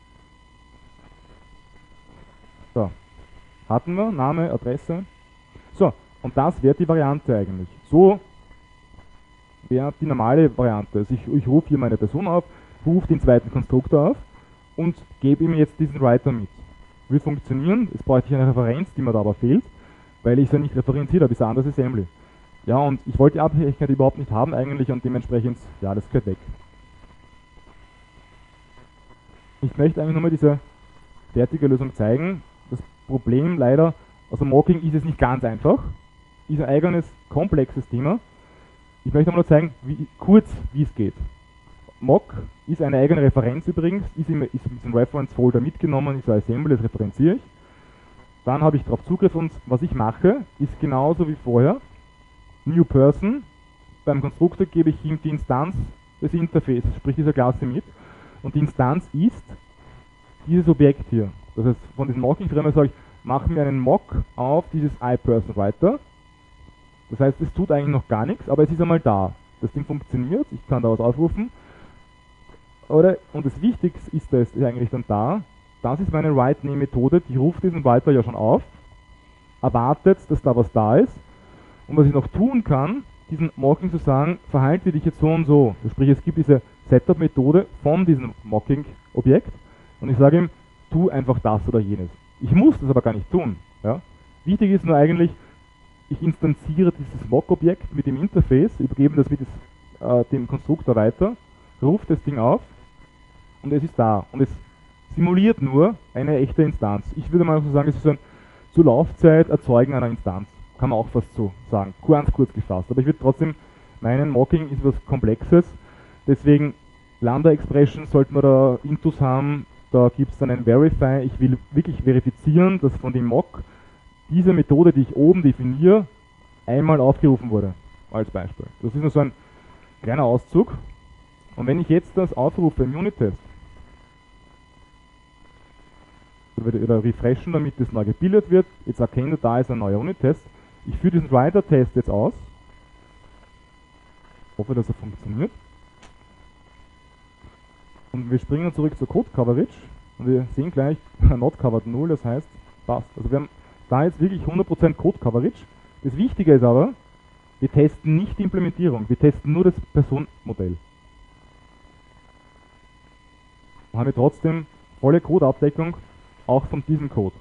So. Hatten wir, Name, Adresse. So, und das wäre die Variante eigentlich. So wäre die normale Variante. Also ich, ich rufe hier meine Person auf, rufe den zweiten Konstruktor auf und gebe ihm jetzt diesen Writer mit. Wird funktionieren, jetzt bräuchte ich eine Referenz, die mir da aber fehlt, weil ich es ja nicht referenziert habe, ist ein anderes Assembly. Ja, und ich wollte die Abhängigkeit überhaupt nicht haben eigentlich und dementsprechend, ja, das gehört weg. Ich möchte eigentlich nur mal diese fertige Lösung zeigen. Das Problem leider, also Mocking ist es nicht ganz einfach, ist ein eigenes, komplexes Thema. Ich möchte mal zeigen, wie, kurz, wie es geht. Mock ist eine eigene Referenz übrigens, ist in diesem Reference-Folder mitgenommen, ist ein Assembly, das referenziere ich. Dann habe ich darauf Zugriff und was ich mache, ist genauso wie vorher. New Person, beim Konstruktor gebe ich ihm die Instanz des Interfaces, sprich dieser Klasse mit. Und die Instanz ist dieses Objekt hier. Das heißt, von diesem Mocking-Framework sage ich, mach mir einen Mock auf dieses iPersonWriter. Das heißt, es tut eigentlich noch gar nichts, aber es ist einmal da. Das Ding funktioniert, ich kann da was aufrufen. Oder, und das Wichtigste ist, das ist eigentlich dann da, das ist meine Write-Name-Methode, die ruft diesen Writer ja schon auf, erwartet, dass da was da ist. Und was ich noch tun kann, diesen Mocking zu sagen, verhalte dich jetzt so und so. Sprich, es gibt diese Setup-Methode von diesem Mocking-Objekt und ich sage ihm, tu einfach das oder jenes. Ich muss das aber gar nicht tun. Ja? Wichtig ist nur eigentlich, ich instanziere dieses Mock-Objekt mit dem Interface, übergebe das mit des, äh, dem Konstruktor weiter, ruft das Ding auf und es ist da. Und es simuliert nur eine echte Instanz. Ich würde mal so sagen, es ist so ein zur Laufzeit erzeugen einer Instanz. Kann man auch fast so sagen, ganz kurz gefasst. Aber ich würde trotzdem meinen, Mocking ist was Komplexes. Deswegen Lambda-Expression sollten wir da Intus haben. Da gibt es dann ein Verify. Ich will wirklich verifizieren, dass von dem Mock diese Methode, die ich oben definiere, einmal aufgerufen wurde. Als Beispiel. Das ist nur so ein kleiner Auszug. Und wenn ich jetzt das aufrufe im Unit-Test, oder refreshen, damit das neu gebildet wird, jetzt erkenne, da ist ein neuer Unit-Test. Ich führe diesen Writer-Test jetzt aus. Hoffe, dass er funktioniert. Und wir springen zurück zur Code-Coverage. Und wir sehen gleich, not covered null, das heißt, passt. Also wir haben da jetzt wirklich hundert Prozent Code-Coverage. Das Wichtige ist aber, wir testen nicht die Implementierung, wir testen nur das Personenmodell. Dann haben wir trotzdem volle Code-Abdeckung, auch von diesem Code.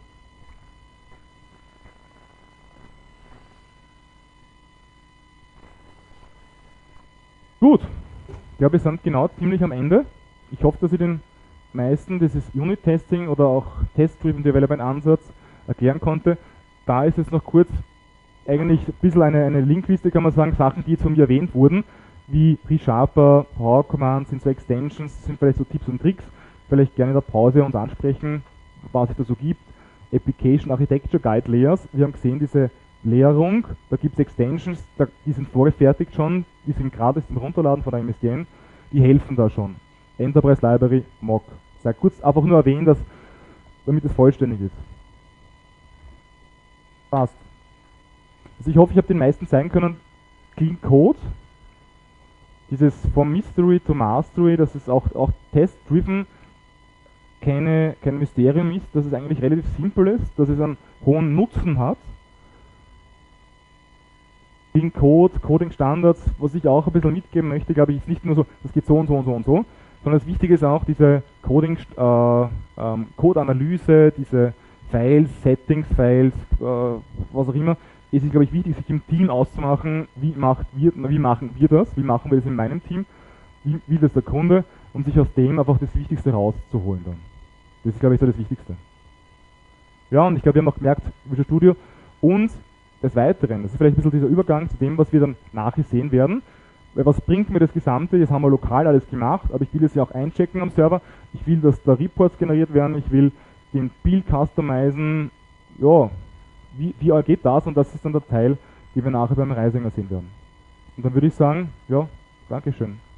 Gut, ich glaube, wir sind genau ziemlich am Ende. Ich hoffe, dass ich den meisten dieses Unit-Testing oder auch Test-Driven Development Ansatz erklären konnte. Da ist jetzt noch kurz eigentlich ein bisschen eine, eine Linkliste, kann man sagen, Sachen, die jetzt von mir erwähnt wurden, wie ReSharper, Power Commands, sind so Extensions, sind vielleicht so Tipps und Tricks, vielleicht gerne in der Pause uns ansprechen, was es da so gibt. Application Architecture Guide Layers, wir haben gesehen, diese Leerung, da gibt es Extensions, da, die sind vorgefertigt schon, die sind gratis zum Runterladen von der M S D N, die helfen da schon. Enterprise Library, Mock. Sei kurz einfach nur erwähnen, dass, damit es vollständig ist. Passt. Also ich hoffe, ich habe den meisten zeigen können, Clean Code, dieses vom Mystery to Mastery, dass es auch, auch Test-Driven keine, kein Mysterium ist, dass es eigentlich relativ simpel ist, dass es einen hohen Nutzen hat. Clean Code, Coding Standards, was ich auch ein bisschen mitgeben möchte, glaube ich, ist nicht nur so, das geht so und so und so und so, sondern das Wichtige ist auch diese Coding, äh, ähm, Code-Analyse, diese Files, Settings-Files, äh, was auch immer. Es ist, glaube ich, wichtig, sich im Team auszumachen, wie, macht wir, wie machen wir das, wie machen wir das in meinem Team, wie will das der Kunde, um sich aus dem einfach das Wichtigste rauszuholen dann. Das ist, glaube ich, so das Wichtigste. Ja, und ich glaube, wir haben auch gemerkt, Visual Studio und des Weiteren, das ist vielleicht ein bisschen dieser Übergang zu dem, was wir dann nachher sehen werden. Weil was bringt mir das Gesamte? Jetzt haben wir lokal alles gemacht, aber ich will es ja auch einchecken am Server. Ich will, dass da Reports generiert werden, ich will den Build customizen. Ja, wie, wie geht das? Und das ist dann der Teil, den wir nachher beim Reisinger sehen werden. Und dann würde ich sagen, ja, Dankeschön.